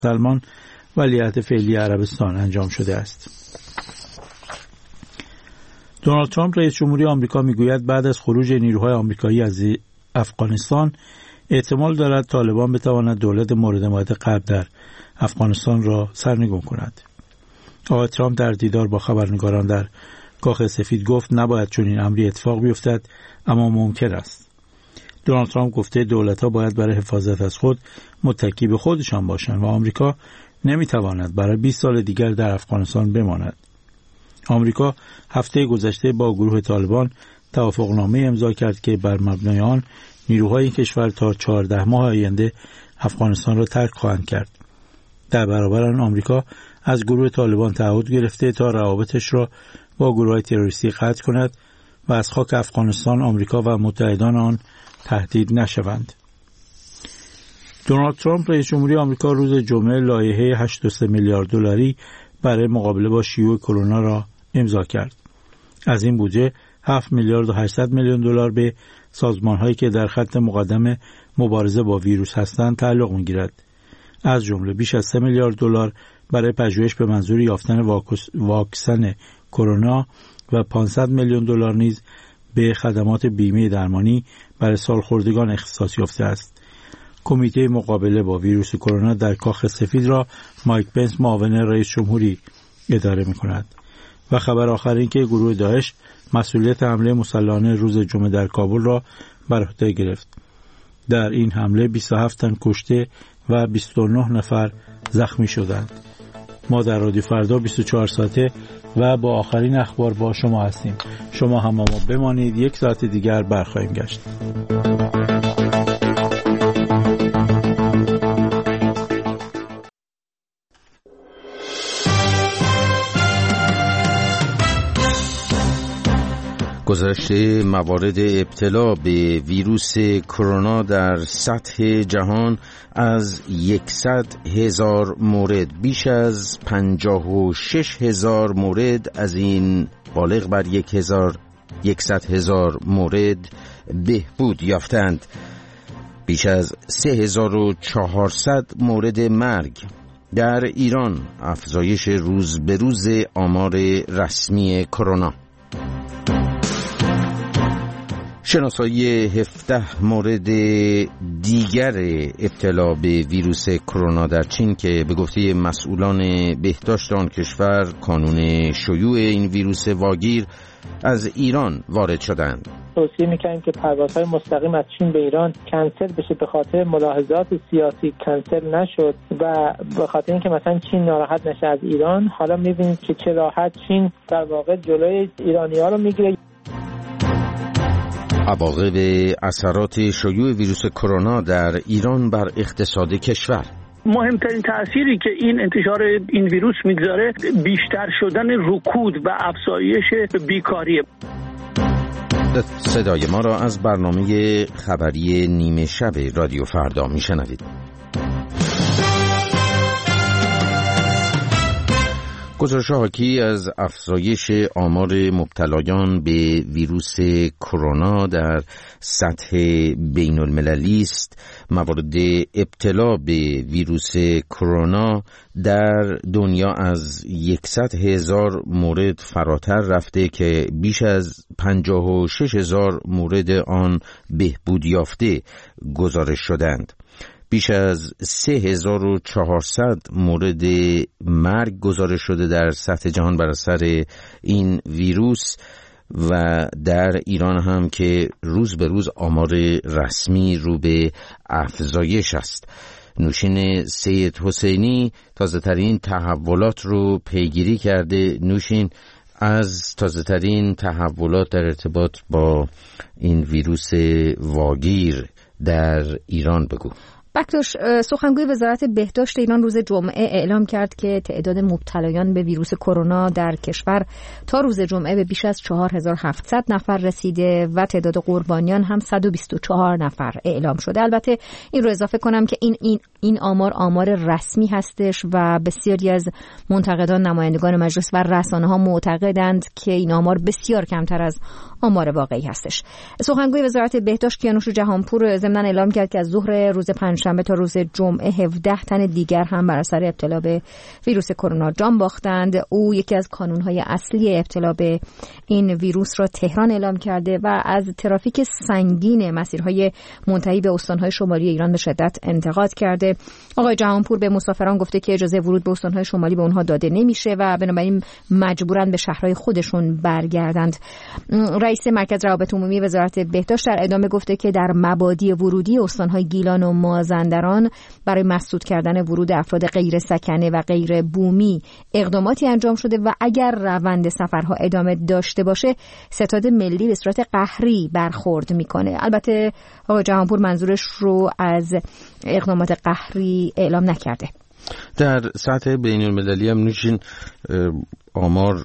سلمان ولیعهد فعلی عربستان انجام شده است. دونالد ترامپ رئیس جمهوری آمریکا میگوید بعد از خروج نیروهای آمریکایی از افغانستان احتمال دارد طالبان بتواند دولت مورد حمایت غرب در افغانستان را سرنگون کند. آقای ترامپ در دیدار با خبرنگاران در کاخ سفید گفت نباید چنین امری اتفاق بیفتد، اما ممکن است. دونالد ترامپ گفته دولت‌ها باید برای حفاظت از خود متکی به خودشان باشند و آمریکا نمیتواند برای 20 سال دیگر در افغانستان بماند. آمریکا هفته گذشته با گروه طالبان توافقنامه امضا کرد که بر مبنای آن نیروهای کشور تا 14 ماه آینده افغانستان را ترک خواهند کرد. در برابر آن آمریکا از گروه طالبان تعهد گرفته تا روابطش را با گروه‌های تروریستی قطع کند و از خاک افغانستان آمریکا و متحدان آن تهدید نشوند. دونالد ترامپ رئیس جمهوری آمریکا روز جمعه لایحه 8.3 میلیارد دلاری برای مقابله با شیوع کرونا را امضا کرد. از این بودجه 7 میلیارد و 800 میلیون دلار به سازمان‌هایی که در خط مقدم مبارزه با ویروس هستند تعلق می‌گیرد. از جمله بیش از 3 میلیارد دلار برای پژوهش به منظور یافتن واکسن کرونا و 500 میلیون دلار نیز به خدمات بیمه درمانی برای سالخوردگان اختصاص یافته است. کمیته مقابله با ویروس کرونا در کاخ سفید را مایک پنس معاون رئیس جمهوری اداره می‌کند. و خبر آخر این که گروه داعش مسئولیت حمله مسلحانه روز جمعه در کابل را بر عهده گرفت. در این حمله 27 تن کشته و 29 نفر زخمی شدند. ما در رادیو فردا 24 ساعته و با آخرین اخبار با شما هستیم. شما هم ما بمانید، یک ساعت دیگر برخواهیم گشت. گزارش موارد ابتلا به ویروس کرونا در سطح جهان از 100,000 مورد بیش از 56,000 مورد، از این بالغ بر 100,000 مورد بهبود یافتند. بیش از 3,400 مورد مرگ. در ایران افزایش روز به روز آمار رسمی کرونا. شناسایی 17 مورد دیگر ابتلا به ویروس کرونا در چین که به گفته مسئولان بهداشت آن کشور کانون شیوع این ویروس واگیر از ایران وارد شدند. توصیه می‌کنیم که پروازهای مستقیم از چین به ایران کنسل بشه. به خاطر ملاحظات سیاسی کنسل نشد و به خاطر اینکه مثلا چین ناراحت نشه از ایران، حالا می‌بینید که چه راحت چین در واقع جلوی ایرانی‌ها رو می‌گیره. عواقب اثرات شیوع ویروس کرونا در ایران بر اقتصاد کشور. مهمترین تأثیری که این انتشار این ویروس میگذاره بیشتر شدن رکود و افزایش بیکاریه. صدای ما را از برنامه خبری نیمه شب رادیو فردا میشنوید. گزارش حاکی از افزایش آمار مبتلایان به ویروس کرونا در سطح بین المللی است. موارد ابتلا به ویروس کرونا در دنیا از 100,000 مورد فراتر رفته که بیش از 56,000 مورد آن بهبود یافته گزارش شدند. بیش از 3,400 مورد مرگ گزارش شده در سطح جهان بر اثر این ویروس و در ایران هم که روز به روز آمار رسمی رو به افزایش است. نوشین سید حسینی تازه ترین تحولات رو پیگیری کرده. نوشین، از تازه ترین تحولات در ارتباط با این ویروس واگیر در ایران بگو. بکتوش، سخنگوی وزارت بهداشت ایران روز جمعه اعلام کرد که تعداد مبتلایان به ویروس کرونا در کشور تا روز جمعه به بیش از 4,700 نفر رسیده و تعداد قربانیان هم 124 نفر اعلام شده. البته این رو اضافه کنم که این آمار رسمی هستش و بسیاری از منتقدان، نمایندگان مجلس و رسانه‌ها معتقدند که این آمار بسیار کمتر از آمار واقعی هستش. سخنگوی وزارت بهداشت کیانوش جهانپور ضمن اعلام کرد که از ظهر روز پنجشنبه پنجشنبه تا روز جمعه 17 تن دیگر هم بر اثر ابتلا به ویروس کرونا جان باختند. او یکی از کانونهای اصلی ابتلا به این ویروس را تهران اعلام کرده و از ترافیک سنگین مسیرهای منتهی به استانهای شمالی ایران به شدت انتقاد کرده. آقای جهانپور به مسافران گفته که اجازه ورود به استانهای شمالی به اونها داده نمیشه و بنابراین مجبورن به شهرهای خودشون برگردند. رئیس مرکز روابط عمومی وزارت بهداشت در ادامه گفته که در مبادی ورودی استانهای گیلان و مازندران برای مسدود کردن ورود افراد غیر سکنه و غیر بومی اقداماتی انجام شده و اگر روند سفرها ادامه داشته باشه ستاد ملی به صورت قهری برخورد میکنه. البته آقای جهانپور منظورش رو از اقدامات قهری اعلام نکرده. در سطح بین المللی هم نوشین آمار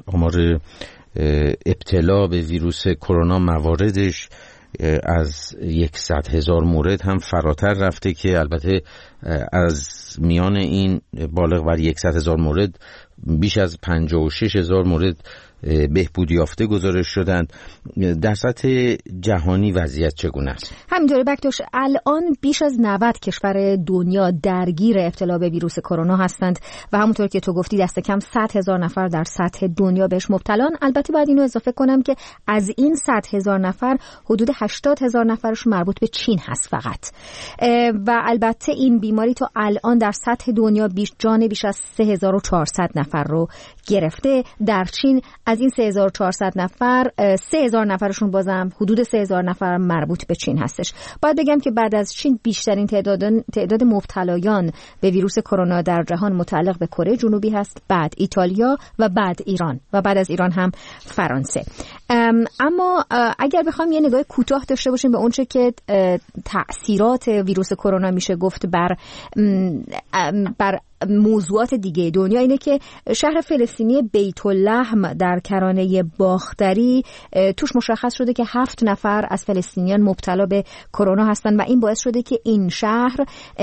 ابتلا به ویروس کرونا مواردش از 100,000 مورد هم فراتر رفته که البته از میان این بالغ بر 100,000 مورد بیش از 56,000 مورد بهبود یافته گزارش شدند. در سطح جهانی وضعیت چگونه است؟ همینطوری بکتوش، الان بیش از 90 کشور دنیا درگیر ابتلا به ویروس کرونا هستند و همونطور که تو گفتی دست کم 100,000 نفر در سطح دنیا بهش مبتلان. البته باید اینو اضافه کنم که از این 100,000 نفر حدود 80,000 نفرش مربوط به چین هست فقط و البته این بیماری تا الان در سطح دنیا بیش از 3,400 نفر رو گرفته. در چین از این 3,400 نفر 3,000 نفرشون بازم حدود 3,000 نفر مربوط به چین هستش. باید بگم که بعد از چین بیشترین تعداد مبتلایان به ویروس کرونا در جهان متعلق به کره جنوبی هست، بعد ایتالیا و بعد ایران و بعد از ایران هم فرانسه. اما اگر بخوام یه نگاه کوتاه داشته باشیم به اونچه که تأثیرات ویروس کرونا میشه گفت بر موضوعات دیگه دنیا، اینه که شهر فلسطینی بیت اللحم در کرانه باختری توش مشخص شده که 7 نفر از فلسطینیان مبتلا به کرونا هستن و این باعث شده که این شهر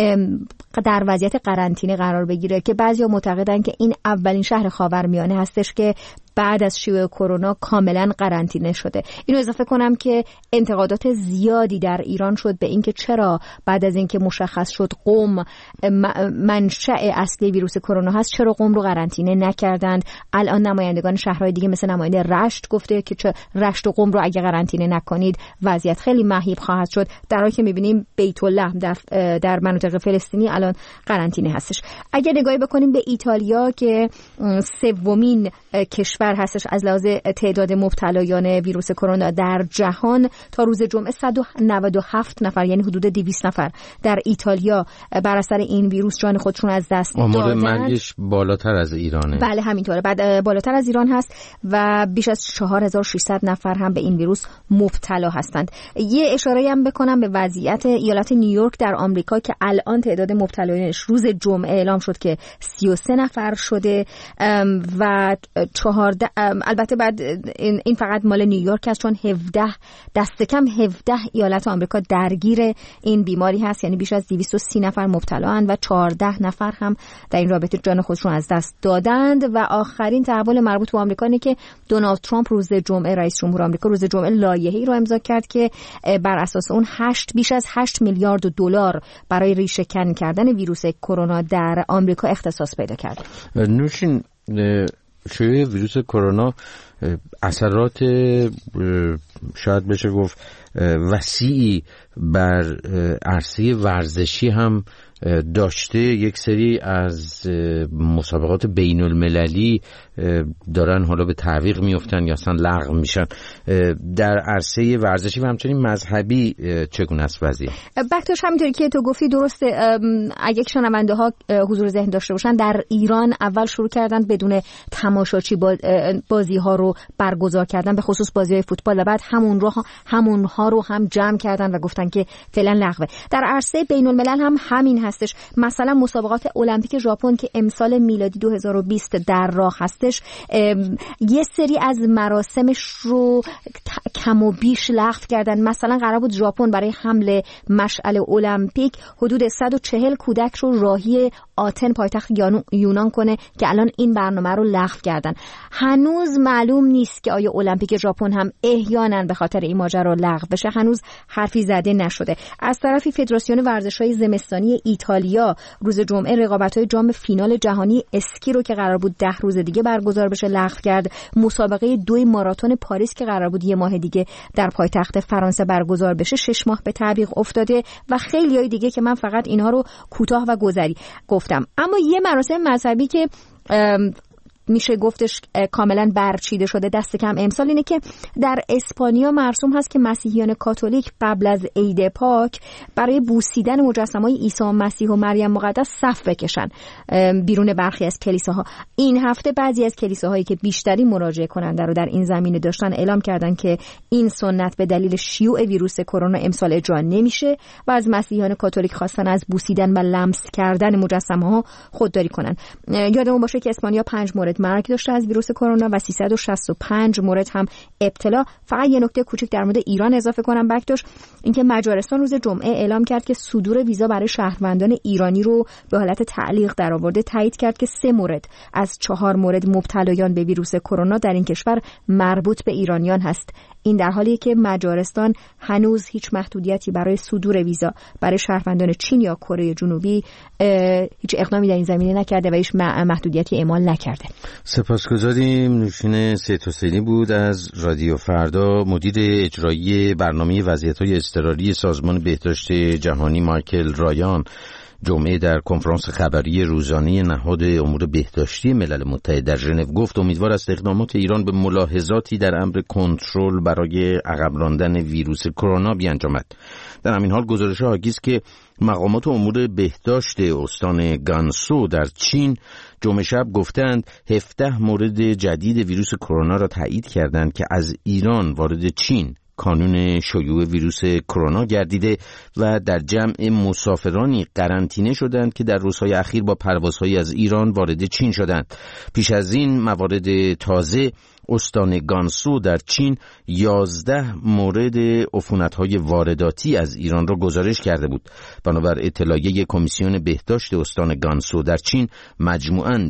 در وضعیت قرنطینه قرار بگیره که بعضیا معتقدن که این اولین شهر خاورمیانه هستش که بعد از شیوع کرونا کاملا قرنطینه شده. اینو اضافه کنم که انتقادات زیادی در ایران شد به اینکه چرا بعد از اینکه مشخص شد قم منشأ اصلی ویروس کرونا هست چرا قم رو قرنطینه نکردند. الان نمایندگان شهرهای دیگه مثل نماینده رشت گفته که رشت و قم رو اگه قرنطینه نکنید وضعیت خیلی مهیب خواهد شد، در حالی که می‌بینیم بیت اللحم در مناطق فلسطینی الان قرنطینه هستش. اگه نگاهی بکنیم به ایتالیا که سومین کشور هستش از لحاظ تعداد مبتلایان ویروس کرونا در جهان، تا روز جمعه 197 نفر یعنی حدود 200 نفر در ایتالیا بر اثر این ویروس جان خودشون از دست دادن. آمار مرگش بالاتر از ایرانه. بله همینطوره، بعد بالاتر از ایران هست و بیش از 4,600 نفر هم به این ویروس مبتلا هستند. یه اشاره هم بکنم به وضعیت ایالت نیویورک در آمریکا که الان تعداد مبتلایانش روز جمعه اعلام شد که 33 نفر شده و 14 البته بعد این فقط مال نیویورک است چون دست کم 17 ایالت آمریکا درگیر این بیماری هست، یعنی بیش از 230 نفر مبتلا اند و 14 نفر هم در این رابطه جان خودشون از دست دادند. و آخرین تحول مربوط به آمریکا اینه که دونالد ترامپ روز جمعه، رئیس جمهور آمریکا، روز جمعه لایحه‌ای رو امضا کرد که بر اساس اون بیش از 8 میلیارد دلار برای ریشه‌کن کردن ویروس کرونا در آمریکا اختصاص پیدا کرده. نوشین شیوع ویروس کرونا اثرات شاید بشه گفت وسیعی بر عرصه ورزشی هم داشته. یک سری از مسابقات بین المللی دارن حالا به تعویق میفتن یا اصلا لغو میشن. در عرصه ورزشی و همچنین مذهبی چگونه است وضعیت؟ بکتوش همینطوری که تو گفتی درسته. اگه شنونده ها حضور ذهن داشته باشن، در ایران اول شروع کردن بدون تماشاچی بازی ها رو برگزار کردن، به خصوص بازی های فوتبال، و بعد همونها رو هم جمع کردن و گفتن که فعلا لغوه. در عرصه بین الملل هم همین هستش. مثلا مسابقات المپیک ژاپن که امسال میلادی 2020 در راه هستش، یه سری از مراسمش رو کم و بیش لغو کردن. مثلا قرار بود ژاپن برای حمل مشعل المپیک حدود 140 کودک رو راهی آتن پایتخت یونان کنه که الان این برنامه رو لغو کردن. هنوز معلوم نیست که آیا المپیک ژاپن هم احیانا به خاطر این ماجرا لغو بشه. هنوز حرفی زده نشده. از طرفی فدراسیون ورزش‌های زمستانی ایتالیا روز جمعه رقابت‌های جام فینال جهانی اسکی رو که قرار بود 10 روز دیگه برگزار بشه لغو کرد. مسابقه 2 ماراتون پاریس که قرار بود 1 ماه دیگه در پایتخت فرانسه برگزار بشه 6 ماه به تعویق افتاده و خیلیای دیگه که من فقط اینها رو کوتاه و گذری گفتم. اما یه مراسم مذهبی که میشه گفتش کاملا برچیده شده دست کم امسال اینه که در اسپانیا مرسوم هست که مسیحیان کاتولیک قبل از عید پاک برای بوسیدن مجسمه‌های عیسی مسیح و مریم مقدس صف بکشن بیرون برخی از کلیساها. این هفته بعضی از کلیساهایی که بیشتری مراجعه کننده رو در این زمینه داشتن اعلام کردن که این سنت به دلیل شیوع ویروس کرونا امسال اجرا نمیشه و از مسیحیان کاتولیک خواستن از بوسیدن و لمس کردن مجسمه‌ها خودداری کنن. یادمون باشه که اسپانیا 5 مورد مرگ داشته از ویروس کرونا و 365 مورد هم ابتلا. فقط یه نکته کوچیک در مورد ایران اضافه کنم بکتوش، اینکه مجارستان روز جمعه اعلام کرد که صدور ویزا برای شهروندان ایرانی رو به حالت تعلیق درآورده. تایید کرد که 3 مورد از 4 مورد مبتلایان به ویروس کرونا در این کشور مربوط به ایرانیان هست. این در حالیه که مجارستان هنوز هیچ محدودیتی برای صدور ویزا برای شهروندان چین یا کره جنوبی هیچ اقدامی در این زمینه نکرده و هیچ محدودیتی اعمال نکرده. سپاسگزاریم. نوشین سید حسینی بود از رادیو فردا. مدیر اجرایی برنامه وضعیت‌های اضطراری سازمان بهداشت جهانی مایکل رایان جمعه در کنفرانس خبری روزانه نهاد امور بهداشتی ملل متحد در ژنو گفت امیدوار است اقدامات ایران به ملاحظاتی در امر کنترل برای عقب راندن ویروس کرونا بیانجامد. در همین حال گزارش حاکی است که مقامات امور بهداشت استان گانسو در چین جمعه شب گفتند 17 مورد جدید ویروس کرونا را تایید کردند که از ایران وارد چین کانون شیوع ویروس کرونا گردیده و در جمع مسافرانی قرنطینه شدند که در روزهای اخیر با پروازهای از ایران وارد چین شدند. پیش از این موارد تازه استان گانسو در چین 11 مورد عفونت‌های وارداتی از ایران را گزارش کرده بود. بنابر اطلاعیه کمیسیون بهداشت استان گانسو در چین مجموعاً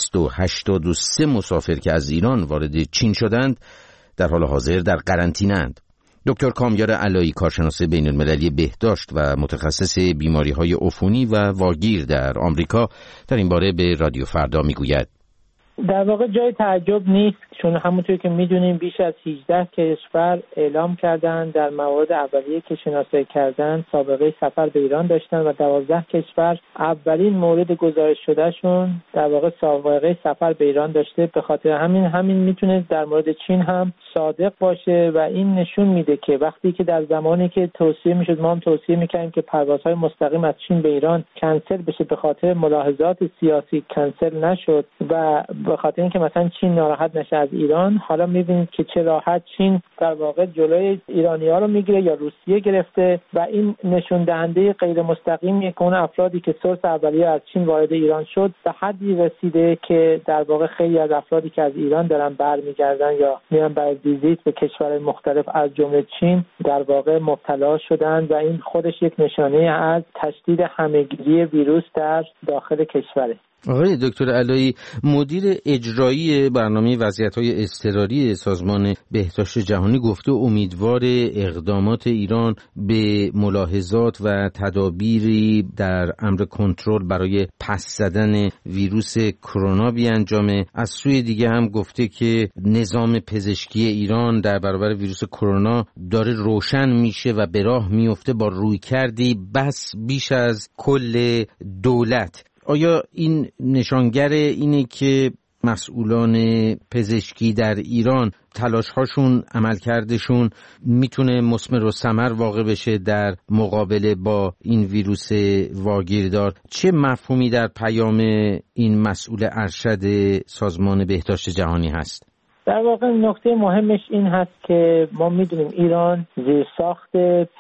283 مسافر که از ایران وارد چین شدند در حال حاضر در قرنطینه‌اند. دکتر کامیار علایی کارشناس بین‌المللی بهداشت و متخصص بیماری‌های عفونی و واگیر در آمریکا در این باره به رادیو فردا میگوید در واقع جای تعجب نیست، چون همونطور که میدونیم بیش از 18 کشور اعلام کردن در موارد اولیه که شناسایی کردن سابقه سفر به ایران داشتن و 12 کشور اولین مورد گزارش شدهشون در واقع سابقه سفر به ایران داشته. به خاطر همین میتونه در مورد چین هم صادق باشه و این نشون میده که وقتی که در زمانی که توصیه میشد ما هم توصیه میکنیم که پروازهای مستقیم از چین به ایران کنسل بشه، به خاطر ملاحظات سیاسی کنسل نشد و به خاطر اینکه مثلا چین ناراحت نشه از ایران. حالا می‌بینید که چه راحت چین در واقع جلوی ایرانی‌ها رو میگیره یا روسیه گرفته و این نشون دهنده غیر مستقیمیه که اون افرادی که سورس اولیه از چین وارد ایران شد به حدی رسیده که در واقع خیلی از افرادی که از ایران دارن برمیگردن یا میرن برای ویزیت به کشورهای مختلف از جمله چین در واقع مبتلا شدن و این خودش یک نشانه از تشدید همه‌گیری ویروس در داخل کشوره. آقای دکتر علایی، مدیر اجرایی برنامه وضعیت‌های اضطراری سازمان بهداشت جهانی گفته امیدوار اقدامات ایران به ملاحظات و تدابیری در امر کنترل برای پس زدن ویروس کرونا بیانجامه. از سوی دیگه هم گفته که نظام پزشکی ایران در برابر ویروس کرونا داره روشن میشه و به راه میفته با رویکردی بس بیش از کل دولت. آیا این نشانگر اینه که مسئولان پزشکی در ایران تلاش‌هاشون، عملکردشون میتونه مثمر و ثمر واقع بشه در مقابله با این ویروس واگیردار؟ چه مفهومی در پیام این مسئول ارشد سازمان بهداشت جهانی هست؟ در واقع نکته مهمش این هست که ما میدونیم ایران زیرساخت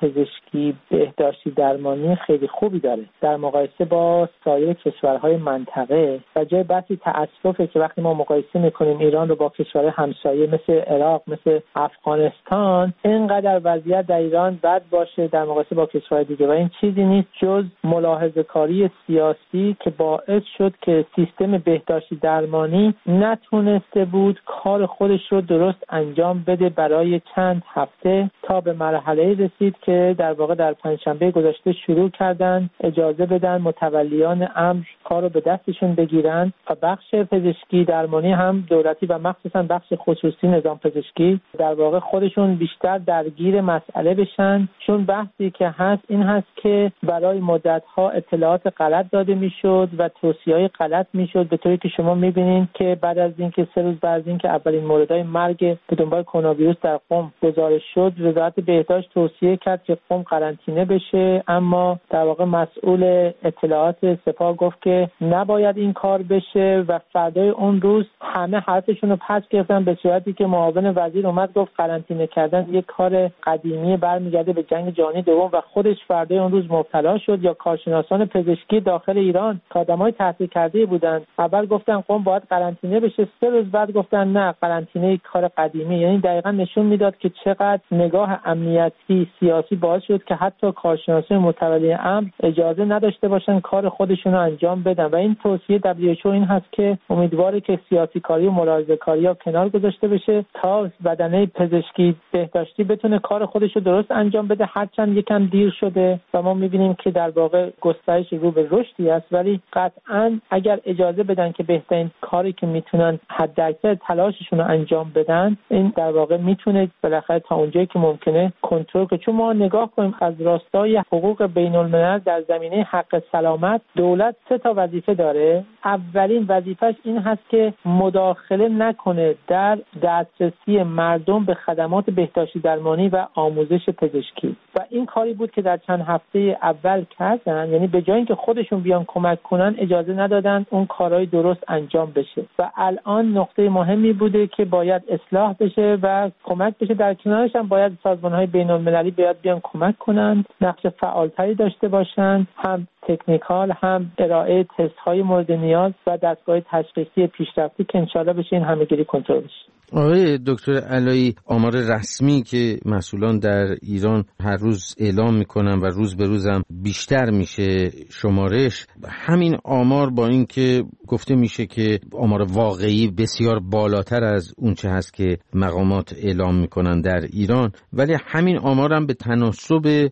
پزشکی بهداشتی درمانی خیلی خوبی داره در مقایسه با سایر کشورهای منطقه و جای بحثی تأسفه که وقتی ما مقایسه میکنیم ایران رو با کشورهای همسایه مثل عراق، مثل افغانستان، اینقدر وضعیت در ایران بد باشه در مقایسه با کشورهای دیگه و این چیزی نیست جز ملاحظه‌کاری سیاسی که باعث شد که سیستم بهداشتی درمانی نتونسته بود کار خودش رو درست انجام بده برای چند هفته تا به مرحله رسید که در واقع در پنجشنبه گذشته شروع کردن اجازه بدن متولیان امر کار رو به دستشون بگیرن و بخش پزشکی درمانی هم دولتی و مخصوصا بخش خصوصی نظام پزشکی در واقع خودشون بیشتر درگیر مسئله بشن، چون بحثی که هست این هست که برای مدت‌ها اطلاعات غلط داده میشد و توصیه‌های غلط میشد، به طوری که شما می‌بینید که بعد از اینکه 3 روز بعد از اینکه اولین موردهای مرگ به دنبال کرونا ویروس در قم گزارش شد، وزارت بهداشت توصیه کرد که قم قرنطینه بشه، اما در واقع مسئول اطلاعات سپاه گفت که نباید این کار بشه و فردای اون روز همه حرفشون رو پس گرفتن، به صورتی که معاون وزیر اومد گفت قرنطینه کردن یک کار قدیمی برمیگرده به جنگ جهانی دوم و خودش فردای اون روز مبتلا شد. یا کارشناسان پزشکی داخل ایران که آدمای تحصیل کرده بودن اول گفتن قم باید قرنطینه بشه، 3 روز بعد گفتن نه قرنطینه کار قدیمی. یعنی دقیقاً نشون میداد که چقدر نگاه امنیتی سیاسی باعث شد که حتی کارشناسان متولی امر اجازه نداشته باشن کار خودشون رو انجام بدن و این توصیه WHO این هست که امیدواره که سیاسی کاری و ملاحظه کاری ها کنار گذاشته بشه تا بدنه پزشکی بهداشتی بتونه کار خودش رو درست انجام بده، هرچند یکم دیر شده و ما میبینیم که در واقع گسترش رو به رشدی است، ولی قطعاً اگر اجازه بدن که بهترین کاری که میتونن حداکثر تلاششون رو انجام بدن، این در واقع میتونه بالاخره تا اونجایی که ممکنه کنترل کنه. چون ما نگاه کنیم از راستای حقوق بین الملل در زمینه حق سلامت دولت 3 تا وظیفه داره. اولین وظیفش این هست که مداخله نکنه در دسترسی مردم به خدمات بهداشتی درمانی و آموزش پزشکی و این کاری بود که در چند هفته اول کردن، یعنی به جای اینکه خودشون بیان کمک کنن اجازه ندادن اون کارهای درست انجام بشه و الان نقطه مهمی بوده که باید اصلاح بشه و کمک بشه. در کنارش هم باید سازمان‌های بین‌المللی بیان کمک کنند، نقش فعالتری داشته باشند، هم تکنیکال هم ارائه تست‌های مورد نیاز و دستگاه تشخیصی پیشرفته که انشالله بشه این همه‌گیری کنترل بشه. آقای دکتر علایی، آمار رسمی که مسئولان در ایران هر روز اعلام میکنن و روز به روز هم بیشتر میشه شمارش، همین آمار با این که گفته میشه که آمار واقعی بسیار بالاتر از اون چه هست که مقامات اعلام میکنن در ایران، ولی همین آمار هم به تناسب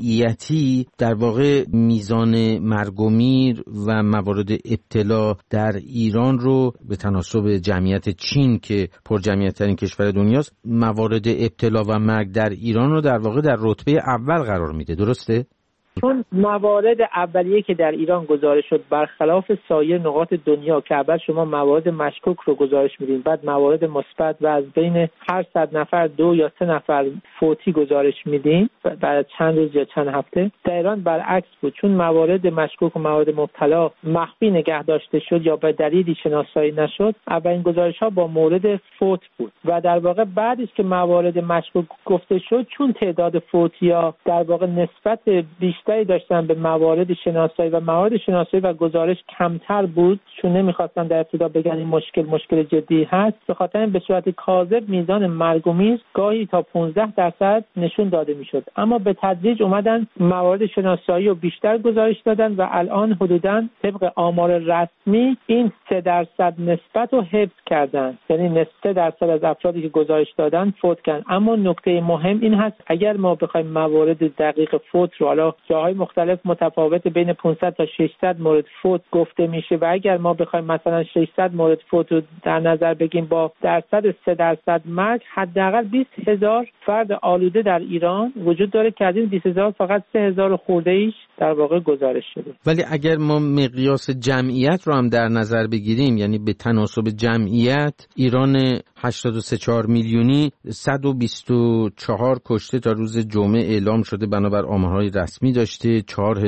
جمعیتی در واقع میزان مرگ و میر و موارد ابتلا در ایران رو به تناسب جمعیت چین که جمعیت‌ترین کشور دنیاست، موارد ابتلا و مرگ در ایران رو در واقع در رتبه اول قرار میده. درسته؟ چون موارد اولیه که در ایران گزارش شد برخلاف سایر نقاط دنیا که اول شما موارد مشکوک رو گزارش میدین، بعد موارد مثبت و از بین هر 100 نفر 2 یا 3 نفر فوتی گزارش میدین بعد چند روز یا چند هفته، در ایران برعکس بود. چون موارد مشکوک و موارد مبتلا مخفی نگه داشته شد یا به دلیلی شناسایی نشد، اولین گزارش‌ها با مورد فوت بود و در واقع بعدش که موارد مشکوک گفته شد، چون تعداد فوتی‌ها در واقع نسبت بیشتری داشتن به موارد شناسایی و موارد شناسایی و گزارش کمتر بود، چون نمیخواستن در ابتدا بگن این مشکل جدی هست، به خاطر به صورت کاذب میزان مرگ و میر گاهی تا 15% نشون داده میشد. اما به تدریج اومدن موارد شناسایی رو بیشتر گزارش دادن و الان حدوداً طبق آمار رسمی این 3% نسبت رو حفظ کردن، یعنی 3% از افرادی که گزارش دادن فوت کردن. اما نکته مهم این هست اگر ما بخوایم موارد دقیق فوت رو، حالا جاهای مختلف متفاوت، بین 500 تا 600 مورد فوت گفته میشه و اگر ما بخوایم مثلا 600 مورد فوت رو در نظر بگیم با درصد 3% مرگ، حداقل 20,000 فرد آلوده در ایران وجود داره که از این 20,000 فقط 3,000 خورده ایش در واقع گزارش شده. ولی اگر ما مقیاس جمعیت رو هم در نظر بگیریم، یعنی به تناسب جمعیت، ایران 83 میلیونی 124 کشته تا روز جمعه اعلام شده بنابر آمارهای رسمی داشته،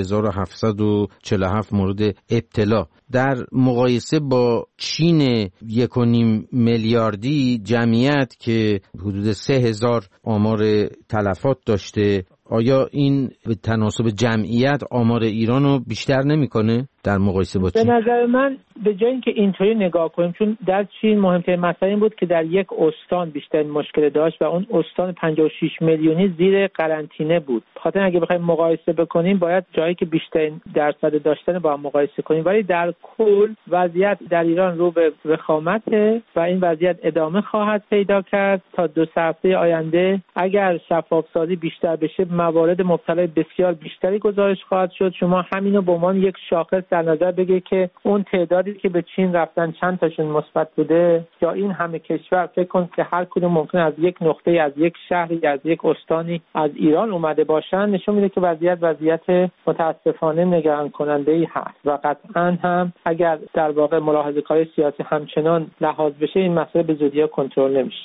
4747 مورد ابتلا. در مقایسه با چین 1.5 میلیاردی جمعیت که حدود 3000 آمار تلفات داشته، آیا این به تناسب جمعیت آمار ایران رو بیشتر نمیکنه در مقایسه با چین؟ به نظر من به جای اینکه اینطوری نگاه کنیم، چون در چین مهمترین مسئله این بود که در یک استان بیشتر مشکل داشت و اون استان 56 میلیونی زیر قرنطینه بود. بخاطر اگه بخوایم مقایسه بکنیم باید جایی که بیشتر درصد داشتن با هم مقایسه کنیم، ولی در کل وضعیت در ایران رو به وخامته و این وضعیت ادامه خواهد پیدا کرد تا 2 هفته آینده. اگر شفافسازی بیشتر بشه موارد مبتلای بسیار بیشتری گزارش خواهد شد. شما همینو به عنوان یک شاخص در نظر بگیرید که اون تعدادی که به چین رفتن چند تاشون مثبت بوده، یا این همه کشور فکر کن که هر کدوم ممکنه از یک نقطه، از یک شهری، از یک استانی از ایران اومده باشن، نشون میده که وضعیت متاسفانه نگران کننده ای هست و قطعا هم اگر در واقع ملاحظه‌کاری سیاسی همچنان لحاظ بشه این مسئله به زودی کنترل نمیشه.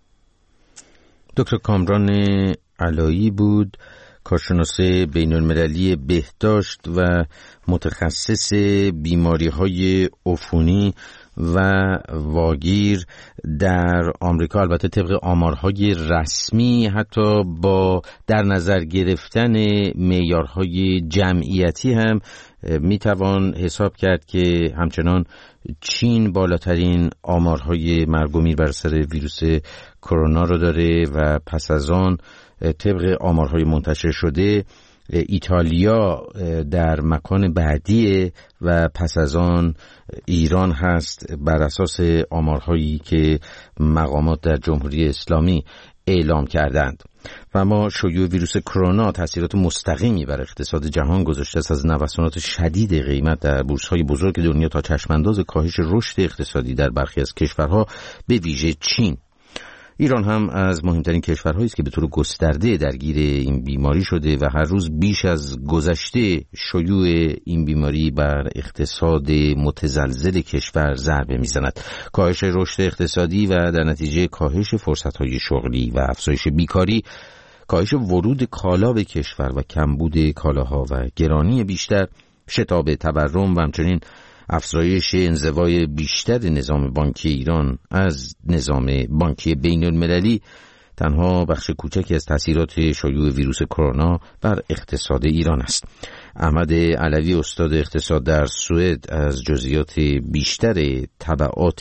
دکتر کامران علایی بود، کارشناس بین‌المللی بهداشت و متخصص بیماری‌های عفونی و واگیر در آمریکا. البته طبق آمارهای رسمی حتی با در نظر گرفتن معیارهای جمعیتی هم میتوان حساب کرد که همچنان چین بالاترین آمارهای مرگ و میر بر سر ویروس کرونا رو داره و پس از آن طبق آمارهای منتشر شده ایتالیا در مکان بعدی و پس از آن ایران هست بر اساس آمارهایی که مقامات در جمهوری اسلامی اعلام کردند. و اما شیوع ویروس کرونا تأثیرات مستقیمی بر اقتصاد جهان گذاشته است، از نوسانات شدید قیمت در بورس‌های بزرگ دنیا تا چشمانداز کاهش رشد اقتصادی در برخی از کشورها به ویژه چین. ایران هم از مهمترین کشورهایی است که به طور گسترده درگیر این بیماری شده و هر روز بیش از گذشته شیوع این بیماری بر اقتصاد متزلزل کشور ضربه میزند. کاهش رشد اقتصادی و در نتیجه کاهش فرصت‌های شغلی و افزایش بیکاری، کاهش ورود کالا به کشور و کمبود کالاها و گرانی بیشتر، شتاب تورم و همچنین افزایش انزوای بیشتر نظام بانکی ایران از نظام بانکی بین المللی تنها بخش کوچکی از تأثیرات شیوع ویروس کرونا بر اقتصاد ایران است. احمد علوی استاد اقتصاد در سوئد از جزئیات بیشتر تبعات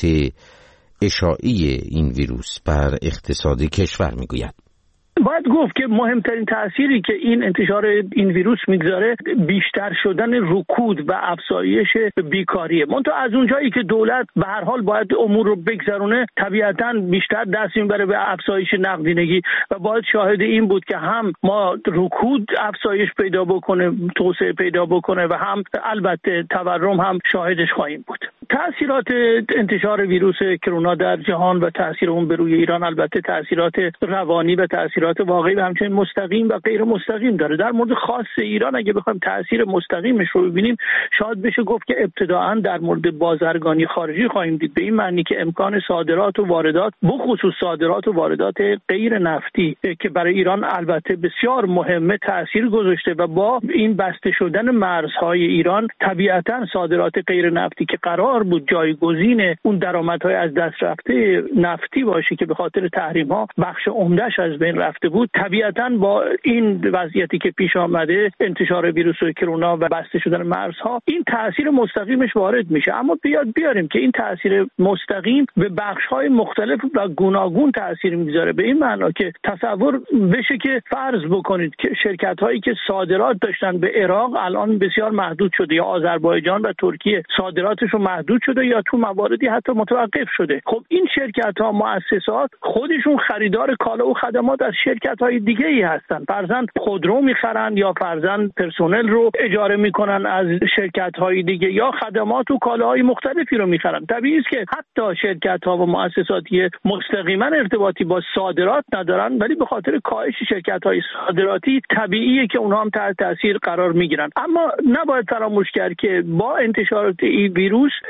اشاعی این ویروس بر اقتصاد کشور میگوید. باید گفت که مهمترین تأثیری که این انتشار این ویروس میگذاره بیشتر شدن رکود و افزایش بیکاریه. منتها از اونجایی که دولت به هر حال باید امور رو بگذرونه، طبیعتاً بیشتر دست میبره به افزایش نقدینگی و باید شاهد این بود که هم ما رکود افزایش پیدا بکنه، توسعه پیدا بکنه و هم البته تورم هم شاهدش خواهیم بود. تأثیرات انتشار ویروس کرونا در جهان و تأثیر اون به روی ایران البته تأثیرات روانی و تأثیرات واقعی و همچنین مستقیم و غیر مستقیم داره. در مورد خاص ایران اگه بخوایم تأثیر مستقیمش رو ببینیم، شاید بشه گفت که ابتداءً در مورد بازرگانی خارجی خواهیم دید، به این معنی که امکان صادرات و واردات، بخصوص صادرات و واردات غیر نفتی که برای ایران البته بسیار مهمه، تأثیر گذاشته و با این بسته شدن مرزهای ایران طبیعتاً صادرات غیر نفتی که قرار بود جایگزین اون درآمدهای از دست رفته نفتی باشه که به خاطر تحریم‌ها بخش عمده‌اش از بین رفته بود، طبیعتاً با این وضعیتی که پیش آمده، انتشار ویروس کرونا و بسته شدن مرزها، این تأثیر مستقیمش وارد میشه. اما بیاریم که این تأثیر مستقیم به بخش‌های مختلف و گوناگون تأثیر میذاره، به این معنا که تصور بشه که فرض بکنید که شرکت‌هایی که صادرات داشتن به عراق الان بسیار محدود شده، یا آذربایجان و ترکیه صادراتشون محدود شده یا تو مواردی حتی متوقف شده. خب این شرکت‌ها، مؤسسات خودشون خریدار کالا و خدمات از شرکت‌های دیگه‌ای هستن. فرضاً خودرو می‌خرن یا فرضاً پرسنل رو اجاره می‌کنن از شرکت‌های دیگه یا خدمات و کالاهای مختلفی رو می‌خرن. طبیعیه که حتی شرکت‌ها و مؤسساتی مستقیما ارتباطی با صادرات ندارن، ولی به خاطر کاهش شرکت‌های صادراتی طبیعیه که اونها هم تحت تاثیر قرار می‌گیرن. اما نباید فراموش کرد که با انتشار این ویروس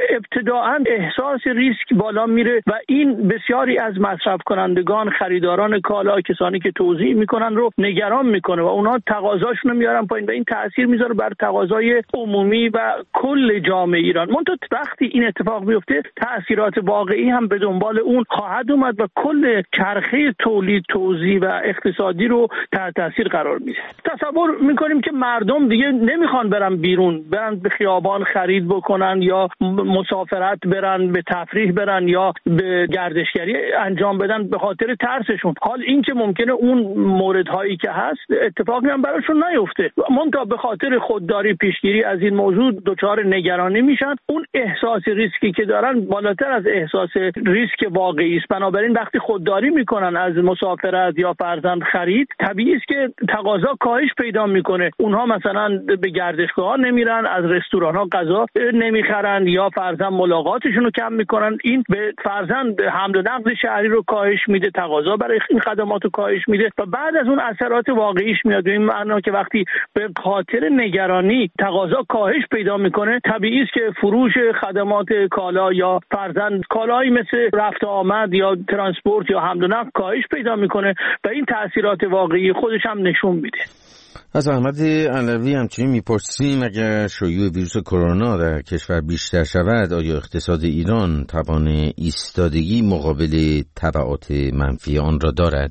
ابتداعاً احساس ریسک بالا میره و این بسیاری از مصرف کنندگان، خریداران کالا، کسانی که توزیع میکنن رو نگران میکنه و اونا تقاضاشون رو میارن پایین و این تاثیر میذاره بر تقاضای عمومی و کل جامعه ایران. منتها وقتی این اتفاق میفته تاثیرات واقعی هم به دنبال اون خواهد اومد و کل چرخه تولید، توزیع و اقتصادی رو تحت تاثیر قرار میده. تصور میکنیم که مردم دیگه نمیخوان برن بیرون، برن به خیابان خرید بکنن یا مسافرت برن، به تفریح برن یا به گردشگری انجام بدن به خاطر ترسشون. حال این که ممکنه اون موردهایی که هست اتفاقی هم براشون نیفته، منتها به خاطر خودداری، پیشگیری از این موضوع دچار نگرانی میشن. اون احساس ریسکی که دارن بالاتر از احساس ریسک واقعی است. بنابراین وقتی خودداری میکنن از مسافرت یا فرضاً خرید، طبیعی است که تقاضا کاهش پیدا میکنه. اونها مثلا به گردشگاه‌ها نمیرن، از رستوران‌ها غذا نمیخرن یا فرضاً ملاقاتشون رو کم میکنن. این به فرضاً حمل و نقل شهری رو کاهش میده، تقاضا برای این خدمات رو کاهش میده و بعد از اون اثرات واقعیش میاد. به این معنا که وقتی به خاطر نگرانی تقاضا کاهش پیدا میکنه، طبیعی است که فروش خدمات کالا یا فرضاً کالایی مثل رفت آمد یا ترانسپورت یا حمل و نقل کاهش پیدا میکنه و این تاثیرات واقعی خودش هم نشون میده. از احمد علوی همچنین میپرسیم اگر شیوع ویروس کرونا در کشور بیشتر شود، آیا اقتصاد ایران توان ایستادگی مقابل تبعات منفی آن را دارد؟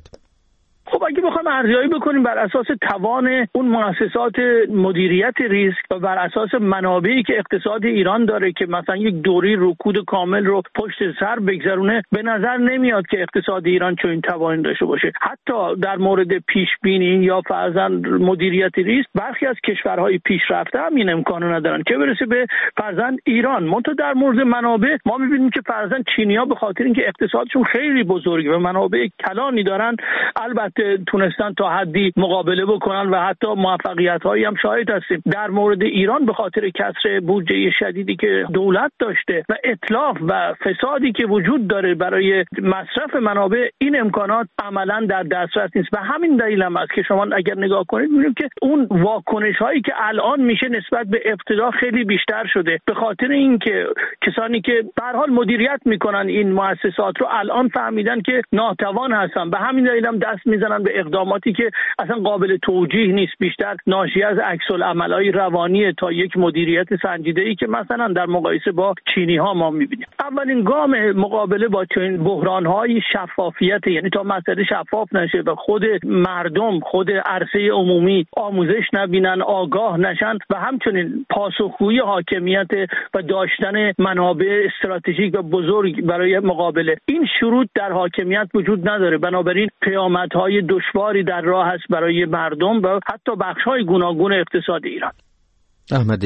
خب اگه بخوایم ارزیابی بکنیم بر اساس توان اون مؤسسات مدیریت ریسک و بر اساس منابعی که اقتصاد ایران داره که مثلا یک دوره رکود کامل رو پشت سر بگذرونه، به نظر نمیاد که اقتصاد ایران چنین توانی داشته باشه. حتی در مورد پیش بینی یا فرضاً مدیریت ریسک برخی از کشورهای پیشرفته هم این امکانو ندارن، چه برسه به فرضاً ایران. منتها در مورد منابع ما می‌بینیم که فرضاً چینی‌ها به خاطر اینکه اقتصادشون خیلی بزرگه و منابع کلانی دارن، البته تونستن تا حدی مقابله بکنن و حتی موفقیت‌هایی هم شاهد هستیم. در مورد ایران به خاطر کسر بودجه شدیدی که دولت داشته و اتلاف و فسادی که وجود داره برای مصرف منابع، این امکانات عملاً در دسترس نیست و همین دلیل هم است که شما اگر نگاه کنید می‌بینید که اون واکنش‌هایی که الان میشه نسبت به ابتدا خیلی بیشتر شده، به خاطر اینکه کسانی که به هر حال مدیریت میکنن این مؤسسات رو الان فهمیدن که ناتوان هستن، به همین دلیل هم دست میزنن به اقداماتی که اصلا قابل توجیه نیست، بیشتر ناشی از عکس‌العمل‌های روانی تا یک مدیریت سنجیده‌ای که مثلا در مقایسه با چینی‌ها ما می‌بینیم. اولین گام مقابله با چنین بحران‌های شفافیت، یعنی تا مسئله شفاف نشه و خود مردم، خود عرصه عمومی آموزش نبینن، آگاه نشن و همچنین پاسخگویی حاکمیت و داشتن منابع استراتژیک و بزرگ برای مقابله، این شروط در حاکمیت وجود نداره. بنابراین پیامدهای دشواری در راه است برای مردم و حتی بخش‌های گوناگون اقتصاد ایران. احمد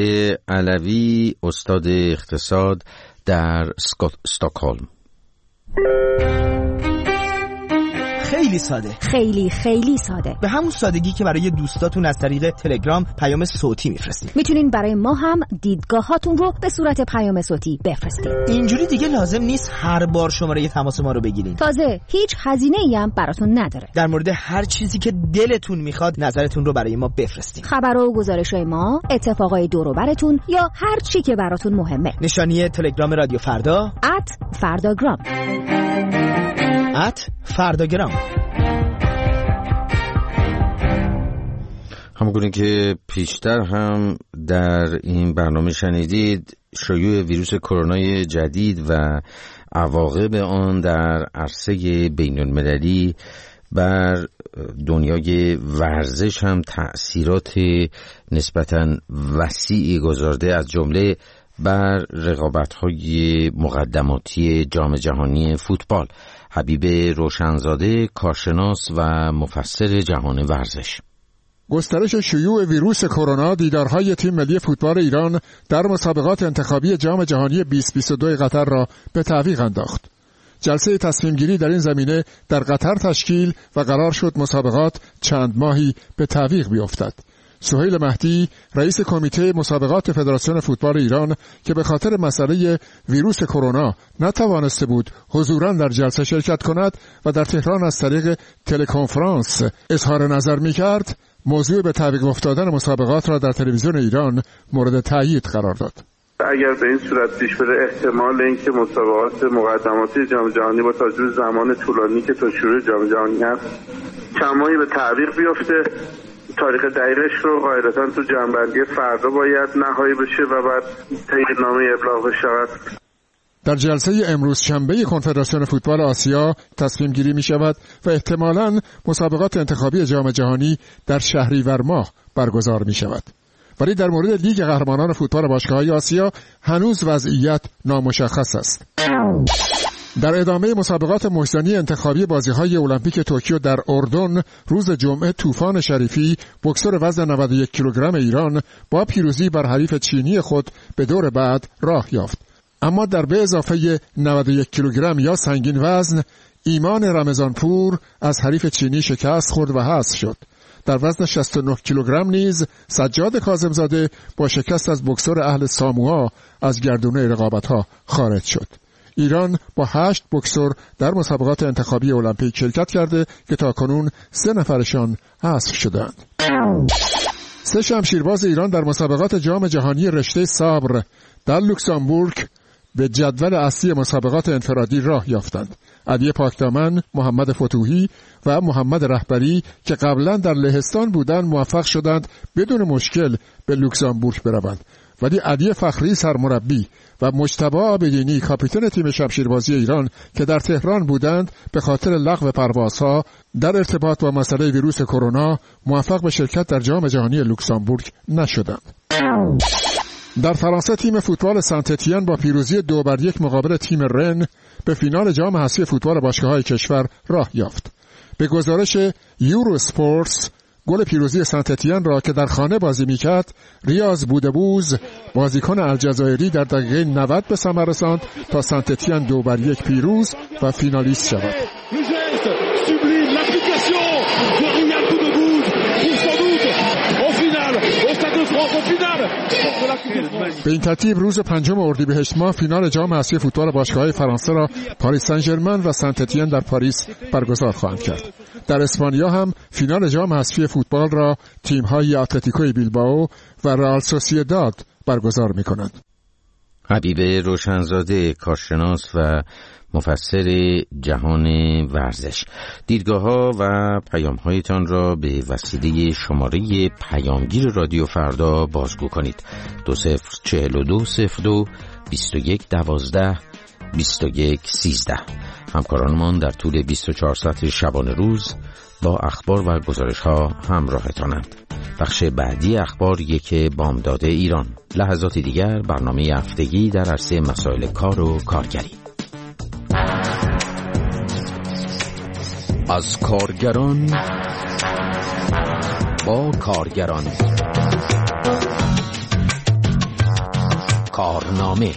علوی، استاد اقتصاد در استکهلم. خیلی ساده، خیلی ساده، به همون سادگی که برای دوستاتون از طریق تلگرام پیام صوتی میفرستید. میتونین برای ما هم دیدگاهاتون رو به صورت پیام صوتی بفرستید. اینجوری دیگه لازم نیست هر بار شماره تماس ما رو بگیرین. تازه هیچ هزینه‌ای هم براتون نداره. در مورد هر چیزی که دلتون میخواد نظرتون رو برای ما بفرستید. خبر و گزارش‌های ما، اتفاقای دور و براتون یا هر چی که براتون مهمه. نشانی تلگرام رادیو فردا @فرداگرام. @فرداگرام. همونگونه که پیشتر هم در این برنامه شنیدید، شیوع ویروس کرونای جدید و عواقب آن در عرصه بین المللی بر دنیای ورزش هم تأثیرات نسبتاً وسیعی گذارده، از جمله بر رقابت‌های مقدماتی جام جهانی فوتبال. حبیب روشنزاده، کارشناس و مفسر جهان ورزش: گسترش شیوع ویروس کرونا دیدارهای تیم ملی فوتبال ایران در مسابقات انتخابی جام جهانی 2022 قطر را به تعویق انداخت. جلسه تصمیم گیری در این زمینه در قطر تشکیل و قرار شد مسابقات چند ماهی به تعویق بیفتد. سهیل مهدی، رئیس کمیته مسابقات فدراسیون فوتبال ایران که به خاطر مسئله ویروس کرونا نتوانسته بود حضوراً در جلسه شرکت کند و در تهران از طریق تلکنفرانس اظهار نظر می‌کرد، موضوع به تعویق افتادن مسابقات را در تلویزیون ایران مورد تأیید قرار داد. اگر به این صورت پیش بره احتمال اینکه مسابقات مقدماتی جام جهانی با توجه به زمان طولانی که تا شروع جام جهانی هست کمایی به تعویق بیفته. تاریخ دقیقش رو قاعدتاً تو جمع‌بندی فردا باید نهایی بشه و بعد تاییدنامه ابلاغ بشه. در جلسه امروز شنبه کنفدراسیون فوتبال آسیا تصمیم گیری می شود و احتمالاً مسابقات انتخابی جام جهانی در شهریور ماه برگزار می شود. ولی در مورد لیگ قهرمانان فوتبال باشگاه‌های آسیا هنوز وضعیت نامشخص است. در ادامه مسابقات مجزی انتخابی بازی‌های المپیک توکیو در اردن روز جمعه طوفان شریفی بوکسور وزن 91 کیلوگرم ایران با پیروزی بر حریف چینی خود به دور بعد راه یافت. اما در به اضافه 91 کیلوگرم یا سنگین وزن ایمان رمضانپور از حریف چینی شکست خورد و حذف شد. در وزن 69 کیلوگرم نیز سجاد کاظمزاده با شکست از بوکسور اهل ساموآ از گردونه رقابت‌ها خارج شد. ایران با 8 بوکسور در مسابقات انتخابی المپیک شرکت کرده که تاکنون 3 نفرشان حذف شدند. 3 شمشیرباز ایران در مسابقات جام جهانی رشته صبر در لوکزامبورگ به جدول اصلی مسابقات انفرادی راه یافتند. علی پاکدامن، محمد فتوحی و محمد رهبری که قبلا در لهستان بودند موفق شدند بدون مشکل به لوکزامبورگ بروند. ولی علی فخری سرمربی و مجتبی عابدینی کاپیتان تیم شمشیربازی ایران که در تهران بودند به خاطر لغو پروازها در ارتباط با مسئله ویروس کرونا موفق به شرکت در جام جهانی لوکزامبورگ نشدند. در فرانسه تیم فوتبال سنت اتین با پیروزی 2-1 مقابل تیم رن به فینال جام حذفی فوتبال باشگاه‌های کشور راه یافت. به گزارش یورو اسپورتس گل پیروزی سنت اتین را که در خانه بازی می‌کرد ریاض بودبوز بازیکن الجزایری در دقیقه 90 به ثمر رساند تا سنت اتین 2-1 پیروز و فینالیست شود. به این ترتیب روز 5 اردیبهشت ماه فینال جام حذفی فوتبال باشگاه‌های فرانسه را پاریس سن ژرمن و سنت اتین در پاریس برگزار خواهند کرد. در اسپانیا هم فینال جام حذفی فوتبال را تیم‌های اتلتیکو بیلبائو و رئال سوسییداد برگزار می‌کنند. حبیب روشنزاده، کارشناس و مفسر جهان ورزش، دیدگاه‌ها و پیام‌هایتان را به وسیله شماره پیامگیر رادیو فردا بازگو کنید. 204202 2112 2113. همکارانمان در طول 24 ساعت شبانه روز با اخبار و گزارش‌ها همراهتانند. بخش بعدی اخبار یک بامداد ایران. لحظات دیگر برنامه هفتگی در عرصه مسائل کار و کارگری. از کارگران با کارگران. کارنامه.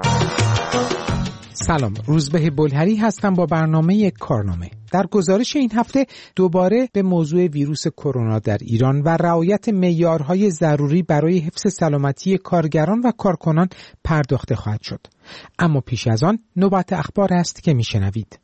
سلام، روزبه بلهری هستم با برنامه کارنامه. در گزارش این هفته دوباره به موضوع ویروس کرونا در ایران و رعایت معیارهای ضروری برای حفظ سلامتی کارگران و کارکنان پرداخته خواهد شد. اما پیش از آن نوبت اخبار است که میشنوید.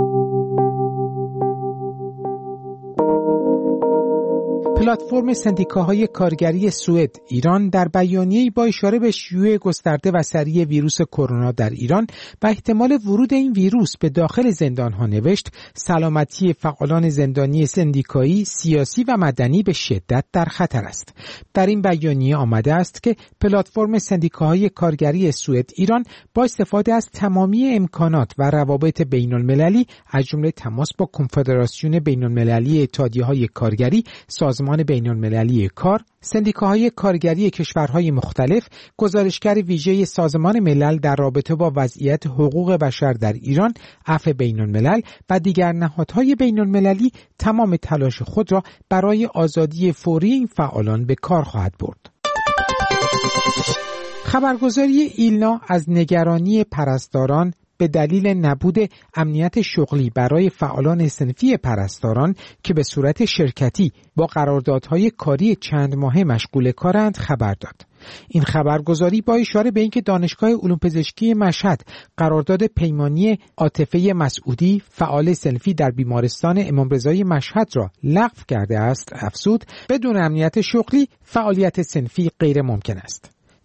پلتفرم سندیکاهای کارگری سوئد ایران در بیانیه‌ای با اشاره به شیوع گسترده و سریع ویروس کرونا در ایران و احتمال ورود این ویروس به داخل زندان‌ها نوشت: سلامتی فعالان زندانی سندیکایی، سیاسی و مدنی به شدت در خطر است. در این بیانیه آمده است که پلتفرم سندیکاهای کارگری سوئد ایران با استفاده از تمامی امکانات و روابط بین‌المللی از جمله تماس با کنفدراسیون بین‌المللی اتحادیه‌های کارگری، سازمان بین‌المللی کار، سندیکاهای کارگری کشورهای مختلف، گزارشگر ویژه سازمان ملل در رابطه با وضعیت حقوق بشر در ایران، عفو بین‌الملل و دیگر نهادهای بین‌المللی تمام تلاش خود را برای آزادی فوری این فعالان به کار خواهد برد. خبرگزاری ایلنا از نگرانی پرستاران به دلیل نبود امنیت شغلی برای فعالان صنفی پرستاران که به صورت شرکتی با قراردادهای کاری چند ماهه مشغول کارند خبر داد. این خبرگزاری با اشاره به اینکه دانشگاه علوم پزشکی مشهد قرارداد پیمانی عاطفه مسعودی فعال صنفی در بیمارستان امام رضایی مشهد را لغو کرده است افزود: بدون امنیت شغلی فعالیت صنفی غیر ممکن است.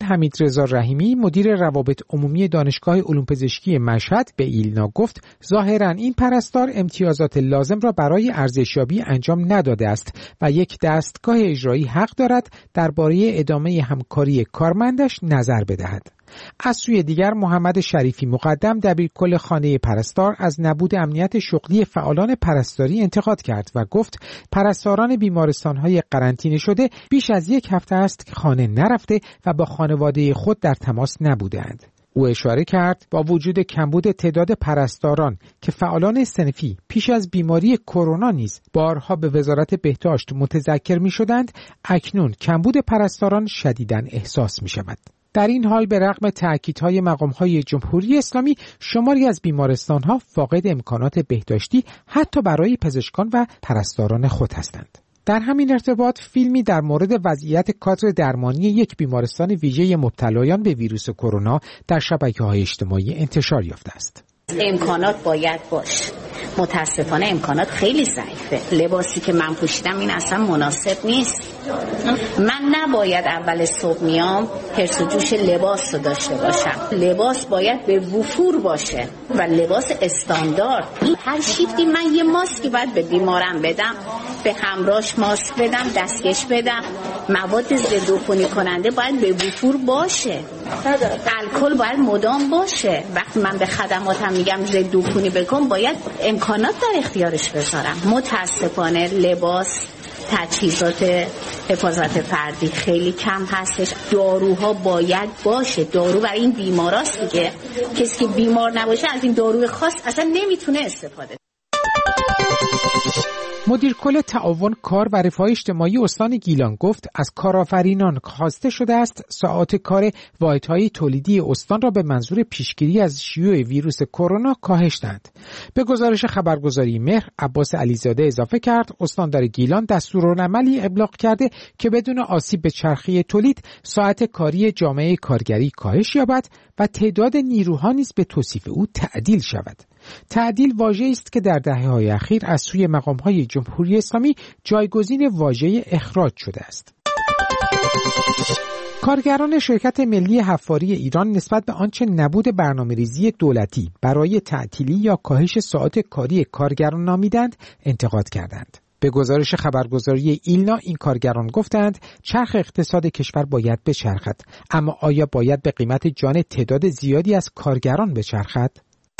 حمیدرضا رحیمی مدیر روابط عمومی دانشگاه علوم پزشکی مشهد به ایلنا گفت ظاهراً این پرستار امتیازات لازم را برای ارزشیابی انجام نداده است و یک دستگاه اجرایی حق دارد درباره ادامه همکاری کارمندش نظر بدهد. از سوی دیگر محمد شریفی مقدم دبیرکل خانه پرستار از نبود امنیت شغلی فعالان پرستاری انتقاد کرد و گفت پرستاران بیمارستان‌های قرنطینه شده بیش از یک هفته است که خانه نرفته و با خانواده خود در تماس نبودند. او اشاره کرد با وجود کمبود تعداد پرستاران که فعالان صنفی پیش از بیماری کرونا نیز بارها به وزارت بهداشت متذکر می‌شدند، اکنون کمبود پرستاران شدیداً احساس می‌شود. در این حال به رغم تأکیدهای مقام‌های جمهوری اسلامی شماری از بیمارستان‌ها فاقد امکانات بهداشتی حتی برای پزشکان و پرستاران خود هستند. در همین ارتباط فیلمی در مورد وضعیت کادر درمانی یک بیمارستان ویژه مبتلایان به ویروس کرونا در شبکه‌های اجتماعی انتشار یافته است. امکانات باید باشه. متاسفانه امکانات خیلی ضعیفه. لباسی که من پوشیدم این اصلا مناسب نیست. من نباید اول صبح میام حرص و جوش لباس رو داشته باشم. لباس باید به وفور باشه و لباس استاندارد. هر شیفتی من یه ماسکی باید به بیمارم بدم، به همراهش ماسک بدم، دستکش بدم. مواد ضدعفونی کننده باید به وفور باشه. الکل باید مدام باشه. وقتی من به خدماتم میگم ضدعفونی بکن، باید امکانات در اختیارش بذارم. متاسفانه لباس، تجهیزات حفاظت فردی خیلی کم هستش. داروها باید باشه. دارو برای این بیماراست دیگه. کسی که بیمار نباشه از این داروی خاص اصلا نمیتونه استفاده. مدیر کل تعاون کار و رفاه اجتماعی استان گیلان گفت از کارآفرینان خواسته شده است ساعات کار واحدهای تولیدی استان را به منظور پیشگیری از شیوع ویروس کرونا کاهش دهند. به گزارش خبرگزاری مهر، عباس علیزاده اضافه کرد استاندار گیلان دستورالعملی ابلاغ کرده که بدون آسیب به چرخه تولید ساعت کاری جامعه کارگری کاهش یابد و تعداد نیروها نیز به توصیف او تعدیل شود. تعدیل واژه‌ای است که در دهه‌های اخیر از سوی مقام‌های جمهوری اسلامی جایگزین واژه اخراج شده است. کارگران شرکت ملی حفاری ایران نسبت به آنچه نبود برنامه‌ریزی دولتی برای تعطیلی یا کاهش ساعات کاری کارگران نامیدند انتقاد کردند. به گزارش خبرگزاری ایلنا این کارگران گفتند چرخ اقتصاد کشور باید بچرخد، اما آیا باید به قیمت جان تعداد زیادی از کارگران بچرخد؟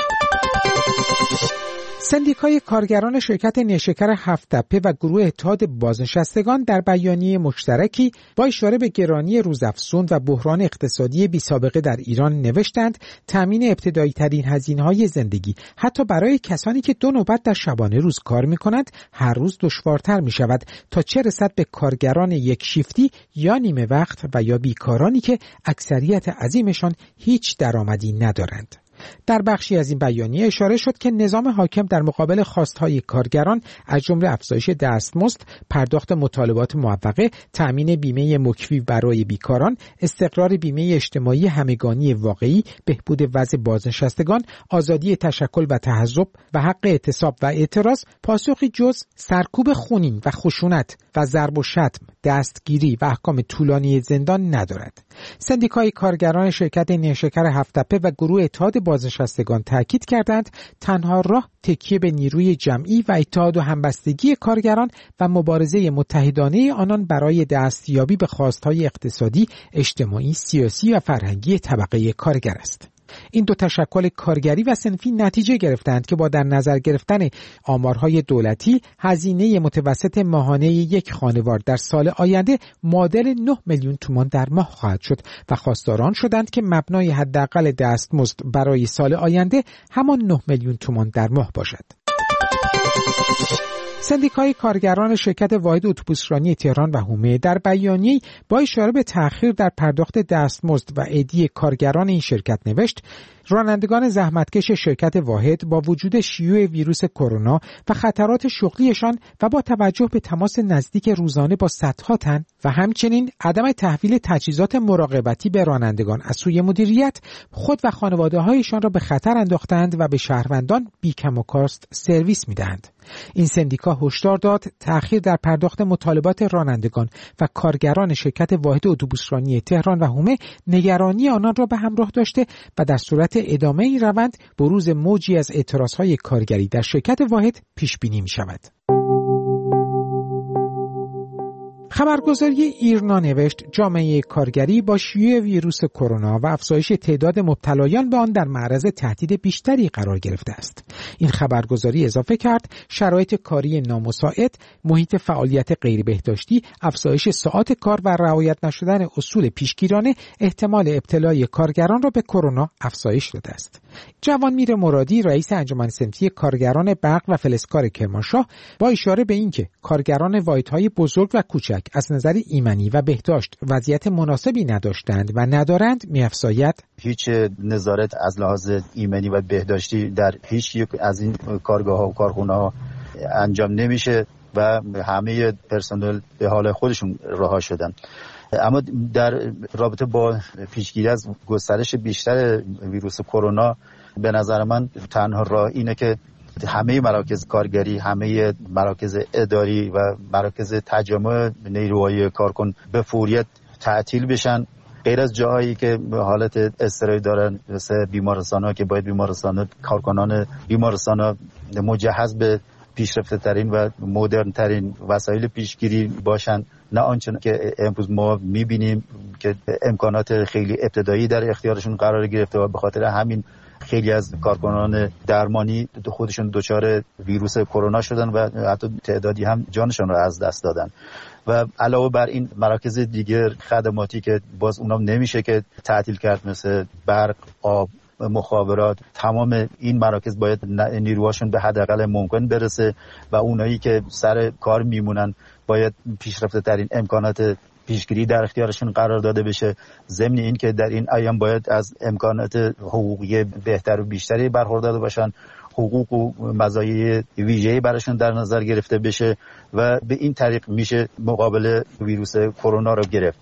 سندیکای کارگران شرکت نیشکر هفت‌تپه و گروه اتحاد بازنشستگان در بیانیه مشترکی با اشاره به گرانی روزافزون و بحران اقتصادی بی‌سابقه در ایران نوشتند تامین ابتدایی ترین هزینه‌های زندگی حتی برای کسانی که 2 نوبت در شبانه روز کار می‌کنند هر روز دشوارتر می‌شود تا چه رسد به کارگران یک شیفتی یا نیمه وقت و یا بیکارانی که اکثریت عظیمشان هیچ درآمدی ندارند. در بخشی از این بیانیه اشاره شد که نظام حاکم در مقابل خواستهای کارگران از جمله افزایش دستمزد، پرداخت مطالبات معوقه، تأمین بیمه مکفی برای بیکاران، استقرار بیمه اجتماعی همگانی واقعی، بهبود وضع بازنشستگان، آزادی تشکل و تحزب و حق اعتصاب و اعتراض پاسخی جز سرکوب خونین و خشونت و ضرب و شتم، دستگیری و احکام طولانی زندان ندارد. سندیکای کارگران شرکت نیشکر هفت‌تپه و گروه اتحاد بازنشستگان تاکید کردند تنها راه تکیه به نیروی جمعی و اتحاد و همبستگی کارگران و مبارزه متحدانه آنان برای دستیابی به خواستهای اقتصادی، اجتماعی، سیاسی و فرهنگی طبقه کارگر است. این دو تشکل کارگری و صنفی نتیجه گرفتند که با در نظر گرفتن آمارهای دولتی هزینه متوسط ماهانه یک خانوار در سال آینده معادل 9 میلیون تومان در ماه خواهد شد و خواستاران شدند که مبنای حداقل دستمزد برای سال آینده همان 9 میلیون تومان در ماه باشد. سندیکای کارگران شرکت واحد اتوبوسرانی تهران و حومه در بیانیه با اشاره به تأخیر در پرداخت دستمزد و عیدی کارگران این شرکت نوشت رانندگان زحمتکش شرکت واحد با وجود شیوع ویروس کرونا و خطرات شغلیشان و با توجه به تماس نزدیک روزانه با صدها تن و همچنین عدم تحویل تجهیزات مراقبتی به رانندگان از سوی مدیریت خود و خانواده‌هایشان را به خطر انداختند و به شهروندان بی‌کم و کاست سرویس می‌دهند. این سندیکا هشدار داد تأخیر در پرداخت مطالبات رانندگان و کارگران شرکت واحد اتوبوسرانی تهران و حومه نگرانی آنان را به همراه داشته و در صورت ادامه این روند بروز موجی از اعتراضهای کارگری در شرکت واحد پیش بینی می شود. خبرگزاری ایرنا نوشت جامعه کارگری با شیوع ویروس کرونا و افزایش تعداد مبتلایان به آن در معرض تهدید بیشتری قرار گرفته است. این خبرگزاری اضافه کرد شرایط کاری نامساعد، محیط فعالیت غیر بهداشتی، افزایش ساعات کار و رعایت نشدن اصول پیشگیرانه احتمال ابتلای کارگران را به کرونا افزایش داده است. جوانمیر مرادی رئیس انجمن صنفی کارگران برق و فلزکار کرمانشاه با اشاره به اینکه کارگران واحدهای بزرگ و کوچک از نظر ایمنی و بهداشت وضعیت مناسبی نداشتند و ندارند می‌افزاید هیچ نظارت از لحاظ ایمنی و بهداشتی در هیچ یک از این کارگاه‌ها و کارخانه‌ها انجام نمیشه و همه پرسنل به حال خودشون رها شدن. اما در رابطه با پیشگیری از گسترش بیشتر ویروس کرونا به نظر من تنها راه اینه که همه مراکز کارگری، همه مراکز اداری و مراکز تجمع نیروهای کارکن به فوریت تعطیل بشن، غیر از جاهایی که حالت اضطراری دارن مثل بیمارستان‌ها که باید کارکنان بیمارستان‌ها مجهز به پیشرفته ترین و مدرن ترین وسایل پیشگیری باشن، نه آنچه که امروز ما می‌بینیم که امکانات خیلی ابتدایی در اختیارشون قرار گرفته و به خاطر همین خیلی از کارکنان درمانی خودشون دچار ویروس کرونا شدن و حتی تعدادی هم جانشون رو از دست دادن. و علاوه بر این مراکز دیگر خدماتی که باز اونام نمیشه که تعطیل کرد، مثل برق، آب، مخابرات، تمام این مراکز باید نیروهاشون به حداقل ممکن برسه و اونایی که سر کار میمونن باید پیشرفته ترین امکانات پیشگیری در اختیارشون قرار داده بشه. ضمن این که در این ایام باید از امکانات حقوقی بهتر و بیشتری برخوردار باشن، حقوق و مزایای ویژه‌ای براشون در نظر گرفته بشه و به این طریق میشه مقابل ویروس کرونا رو گرفت.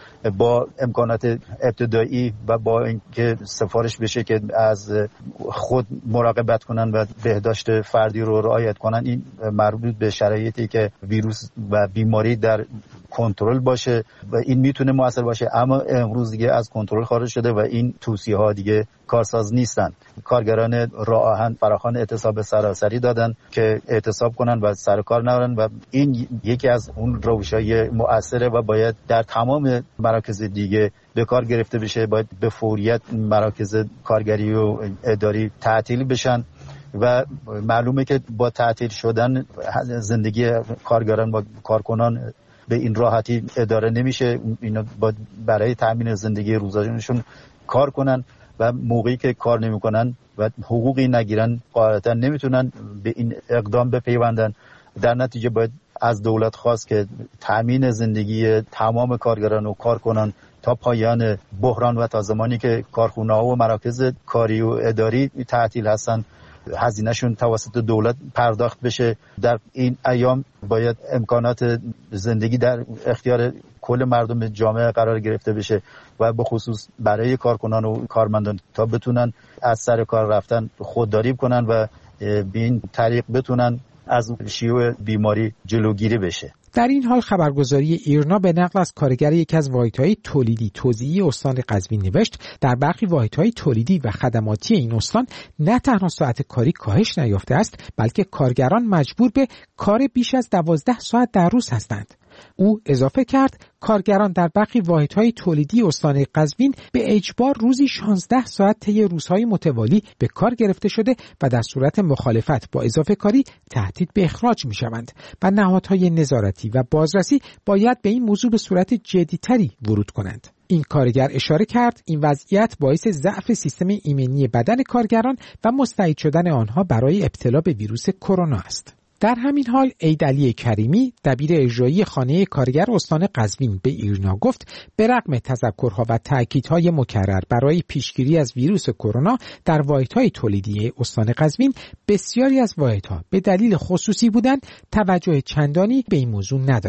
با امکانات ابتدایی و با اینکه سفارش بشه که از خود مراقبت کنن و بهداشت فردی رو رعایت کنن، این مربوط به شرایطی که ویروس و بیماری در کنترل باشه و این میتونه موثر باشه. اما امروز دیگه از کنترل خارج شده و این توصیه ها دیگه کارساز نیستن. کارگران راه آهن فراخوان اعتصاب سراسری دادن که اعتصاب کنن و سر کار نرن و این یکی از اون روش‌های مؤثره و باید در تمام مراکز دیگه به کار گرفته بشه. باید به فوریت مراکز کارگری و اداری تعطیل بشن و معلومه که با تعطیل شدن زندگی کارگران و کارکنان به این راحتی اداره نمیشه. اینا برای تامین زندگی روزانه‌شون کار کنن و موقعی که کار نمیکنن و حقوقی نگیرن قاعدتا نمیتونن به این اقدام بپیوندن. در نتیجه باید از دولت خواست که تامین زندگی تمام کارگران و کارکنان تا پایان بحران و تا زمانی که کارخانه‌ها و مراکز کاری و اداری تعطیل هستن هزینه‌شون توسط دولت پرداخت بشه. در این ایام باید امکانات زندگی در اختیار کل مردم جامعه قرار گرفته بشه و به خصوص برای کارکنان و کارمندان تا بتونن از سر کار رفتن خودداری کنن و به این طریق بتونن از شیوع بیماری جلوگیری بشه. در این حال خبرگزاری ایرنا به نقل از کارگر یکی از واحدهای تولیدی توزیعی استان قزوین نوشت در برخی واحدهای تولیدی و خدماتی این استان نه تنها ساعت کاری کاهش نیافته است، بلکه کارگران مجبور به کار بیش از 12 ساعت در روز هستند. او اضافه کرد کارگران در برخی واحدهای تولیدی استان قزوین به اجبار روزی 16 ساعت طی روزهای متوالی به کار گرفته شده و در صورت مخالفت با اضافه کاری تهدید به اخراج می‌شوند و نهادهای نظارتی و بازرسی باید به این موضوع به صورت جدی‌تری ورود کنند. این کارگر اشاره کرد این وضعیت باعث ضعف سیستم ایمنی بدن کارگران و مستعد شدن آنها برای ابتلا به ویروس کرونا است. در همین حال عیدعلی کریمی دبیر اجرایی خانه کارگر استان قزوین به ایرنا گفت به رغم تذکرها و تأکیدهای مکرر برای پیشگیری از ویروس کرونا در واحدهای تولیدی استان قزوین بسیاری از واحدها به دلیل خصوصی بودن توجه چندانی به این موضوع ندارند.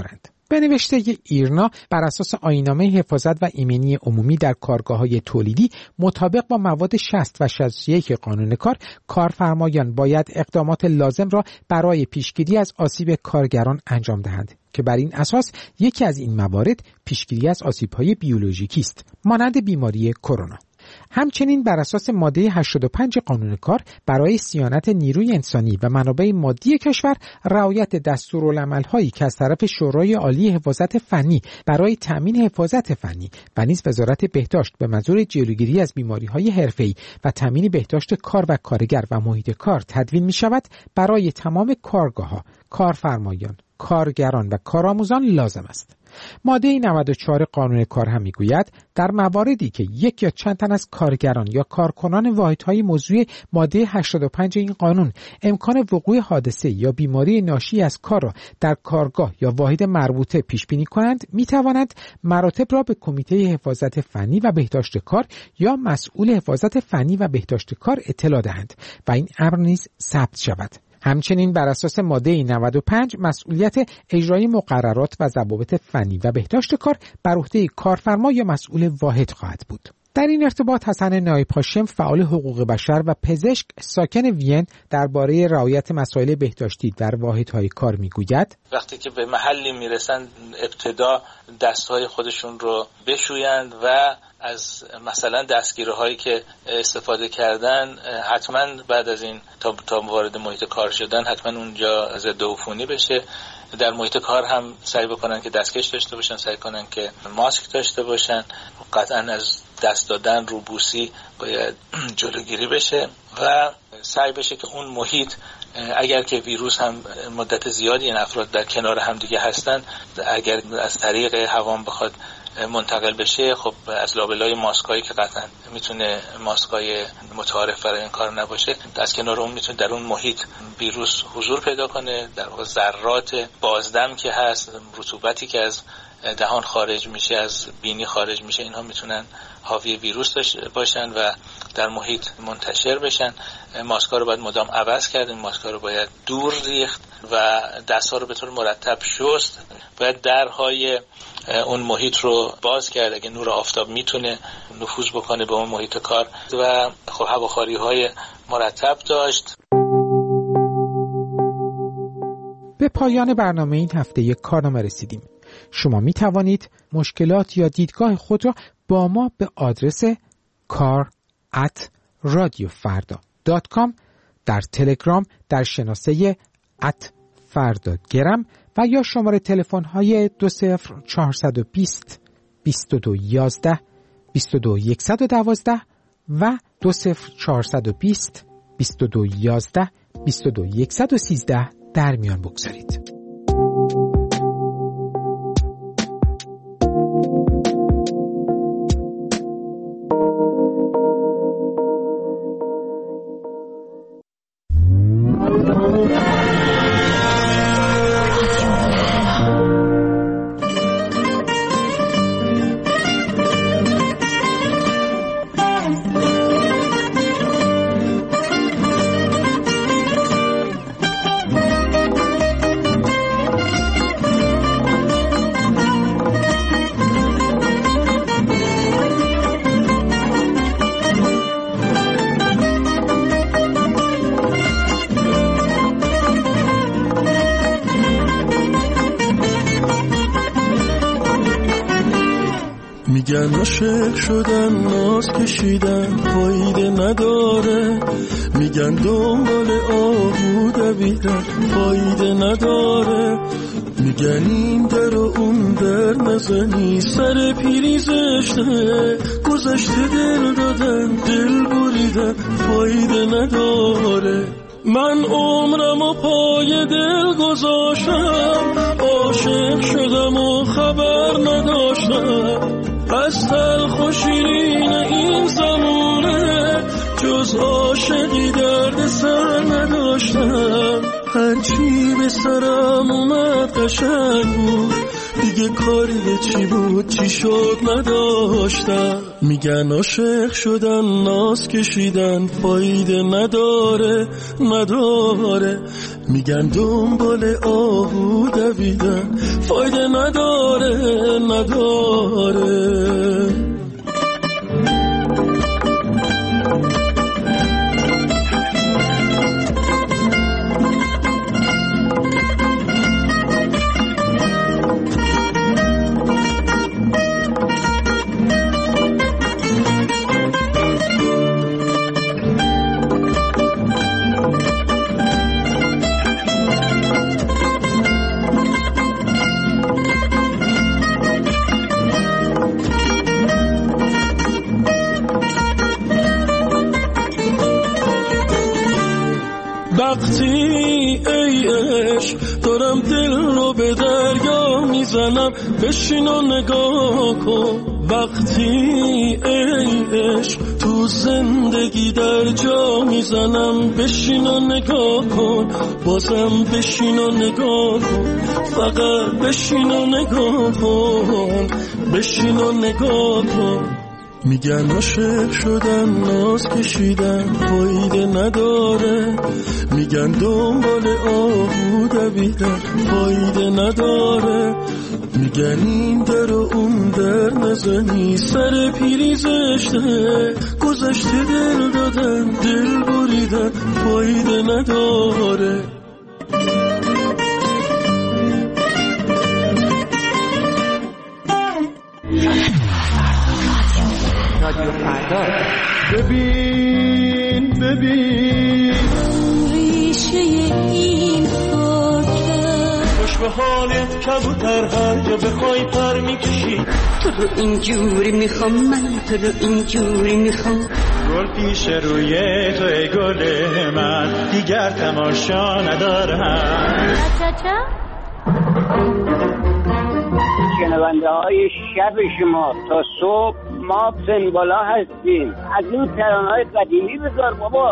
به نوشته ایرنا، بر اساس آیین‌نامه حفاظت و ایمنی عمومی در کارگاه‌های تولیدی مطابق با مواد 60 و 61 قانون کار، کارفرمایان باید اقدامات لازم را برای پیشگیری از آسیب کارگران انجام دهند که بر این اساس یکی از این موارد پیشگیری از آسیب‌های بیولوژیکی است، مانند بیماری کرونا. همچنین بر اساس ماده 85 قانون کار برای صیانت نیروی انسانی و منابع مادی کشور رعایت دستورالعمل‌هایی که از طرف شورای عالی حفاظت فنی برای تأمین حفاظت فنی و نیز وزارت بهداشت به منظور جلوگیری از بیماری‌های حرفه‌ای و تأمین بهداشت کار و کارگر و محیط کار تدوین می‌شود برای تمام کارگاه‌ها، کارفرمایان، کارگران و کارآموزان لازم است. ماده 94 قانون کار هم میگوید در مواردی که یک یا چند تن از کارگران یا کارکنان واحدهای موضوع ماده 85 این قانون امکان وقوع حادثه یا بیماری ناشی از کار را در کارگاه یا واحد مربوطه پیش بینی کنند، میتوانند مراتب را به کمیته حفاظت فنی و بهداشت کار یا مسئول حفاظت فنی و بهداشت کار اطلاع دهند و این امر نیز ثبت شود. همچنین بر اساس ماده 95 مسئولیت اجرای مقررات و ضوابط فنی و بهداشت کار بر عهده کارفرما یا مسئول واحد خواهد بود. در این ارتباط حسن نایب هاشم، فعال حقوق بشر و پزشک ساکن وین، درباره رعایت مسائل بهداشتی در واحدهای کار میگوید: وقتی که به محلی میرسن تا دستهای خودشون رو بشویند و از مثلا دستگیرهایی که استفاده کردن حتما بعد از این تا وارد محیط کار شدن حتما اونجا ضد عفونی بشه. در محیط کار هم سعی بکنن که دستکش داشته باشن، سعی کنن که ماسک داشته باشن. قطعا از دست دادن، روبوسی باید جلوگیری بشه و سعی بشه که اون محیط اگر که ویروس هم مدت زیادی این افراد در کنار هم دیگه هستن، اگر از طریق هوا بخواد منتقل بشه، خب از لابلای ماسکایی که قطعا میتونه ماسکای متعارف برای این کار نباشه، از کنار اون میتونه در اون محیط ویروس حضور پیدا کنه. در واقع ذرات بازدم که هست، رطوبتی که از دهان خارج میشه، از بینی خارج میشه، اینها میتونن حاوی ویروس باشن و در محیط منتشر بشن. ماسکا رو باید مدام عوض کرد، این ماسکا رو باید دور ریخت و دست‌ها رو به طور مرتب شست. باید درهای اون محیط رو باز کرد اگه نور آفتاب میتونه نفوذ بکنه به اون محیط کار و خب هواخواری‌های مرتب داشت. به پایان برنامه این هفته کارنامه رسیدیم. شما می توانید مشکلات یا دیدگاه خود را با ما به آدرس kar@radiofarda.com در تلگرام در شناسه @fardagram و یا شماره تلفن های 20420 2211 22112 و 20420 2211 22113 در میان بگذارید. میگن عاشق شدن ناز کشیدن فایده نداره، میگن دنبال آهو دویدن فایده نداره، میگن این در و اون در نزنی سر پیری زشته، گذشته دل دادن دل بریدن فایده نداره. من عمرم و پای دل گذاشتم، عاشق شدم و خبر نداشتم، از تلخ و شیرین این زمونه جز عاشقی درد سر نداشتم. هرچی به سرم اومد قشنگ بود، دیگه کاری به چی بود چی شد نداشتم. میگن عاشق شدن ناز کشیدن فایده نداره، میگن دنبال آهو دویدن فایده نداره وقتی ای عشق دارم دل رو به دریا میزنم بشین و نگاه کن وقتی ای عشق تو زندگی در جا میزنم بشین و نگاه کن بازم بشین و نگاه کن فقط بشین و نگاه کن بشین و نگاه کن میگن عاشق شدن ناز کشیدن فایده نداره میگن دنبال آهو دویدن فایده نداره میگن این در و اون در نزنی سر پیری زشته گذشته دل دادن دل بریدن فایده نداره رادیو فردا ببین ریشه این خاکه خوش به حالت کبوتر هر جا بخوای پر میکشی تو رو اینجوری میخوام من تو رو اینجوری میخوام گل پیش روی تو ای گل من دیگر تماشا ندارم شنونده های شب شما تا صبح ما سنبالا هستیم از این ترانه‌های قدیمی بذار بابا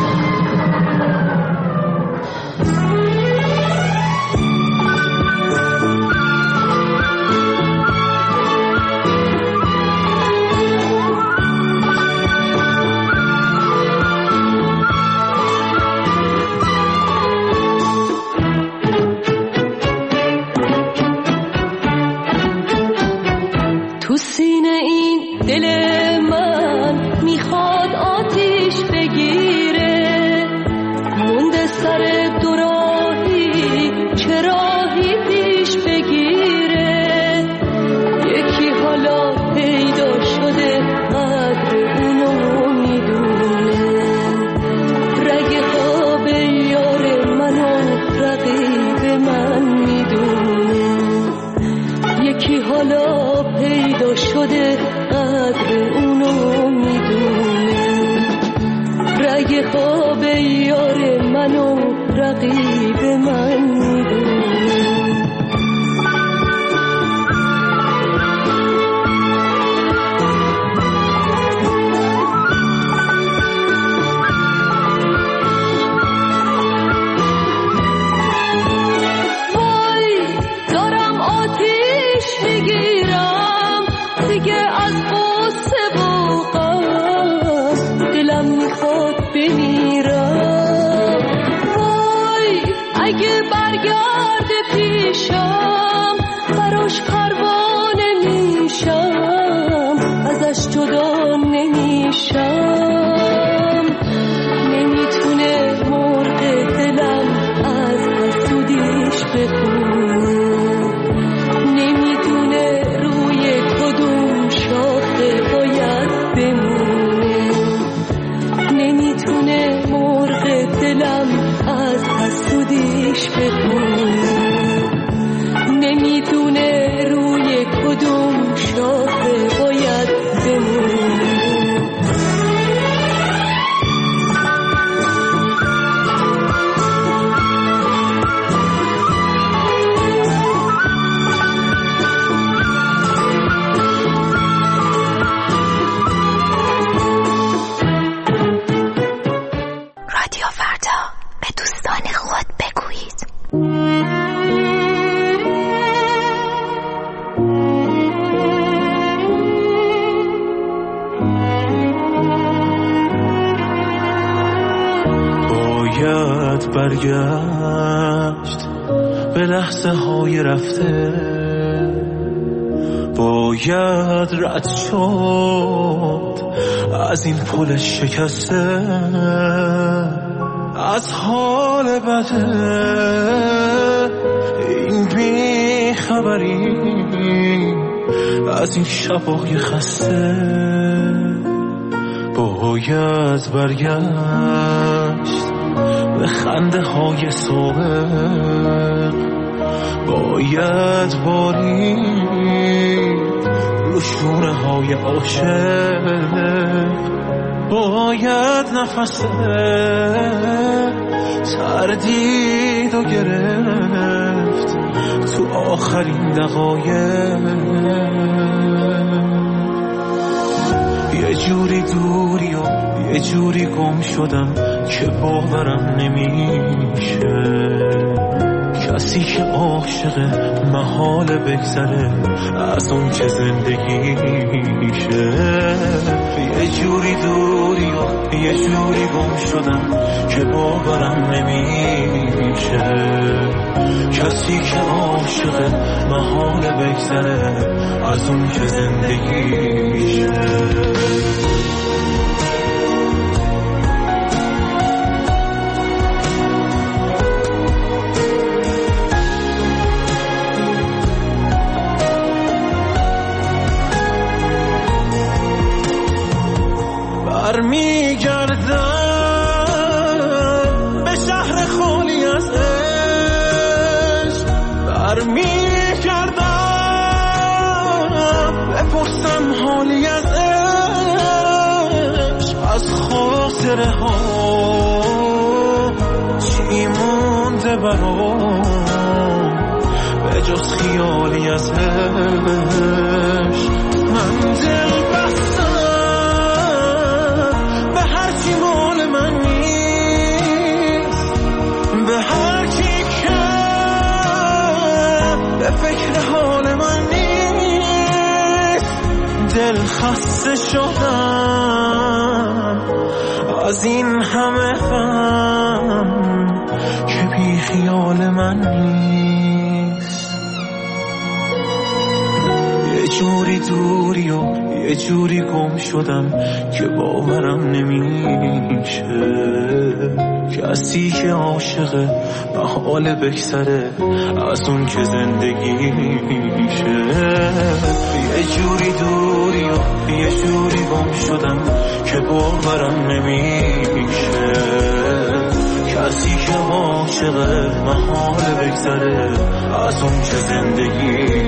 تو سینه این دل من میخواد آتیش بگیره مونده سر دوراهی چه راهی پیش بگیره یکی حالا پیدا شده قدر اونو میدونه رگ خواب یار منو رقیب من میدونه یکی حالا پیدا شده قدر اونو میدونه رگ خواب یار منو رقیب من میدونه جدا نمیشم نمیتونه مرغ دلم از حسودیش بخونه نمیدونه روی کدوم شاخه باید بمونه نمیتونه مرغ دلم از حسودیش بخونه نمیدونه روی کدوم شاخه باید بمونه رادیو فردا به دوستان خود بگویید. باید برگشت به لحظه های رفته، باید رد شد از این پل شکسته، از حال بده این بیخبری، از این شبای خسته. باید برگشت به خنده های سابق، باید بارید رو شونه های عاشق، باید نفس تردید و گرفت تو آخرین دقایق. یه جوری دوری و یه جوری گم شدم که باورم نمیشه، کسی که عاشقه محال بگذره از اون که زندگیشه. یه جوری دوری و یه جوری گم شدم که باورم نمیشه، کسی که عاشقه محال بگذره از اون که زندگیشه. برمیگردم به شهر خالی از عشق، برمیگردم بپرسم حالی از عشق، از خاطره ها چی مونده برام به جز خیالی از عشق. من دل بستم به هر چی مال من نیست، به هر کی که به فکر حال من نیست. دل خسته شدم از این همه غم که بی خیال من نیست. یه جوری دوری و یه جوری گم شدم که باورم نمیشه، کسی که عاشقه محال بگذره از اون که زندگیشه. یه جوری دوری و یه جوری گم شدم که باورم نمیشه، کسی که عاشقه محال بگذره از اون که زندگیشه.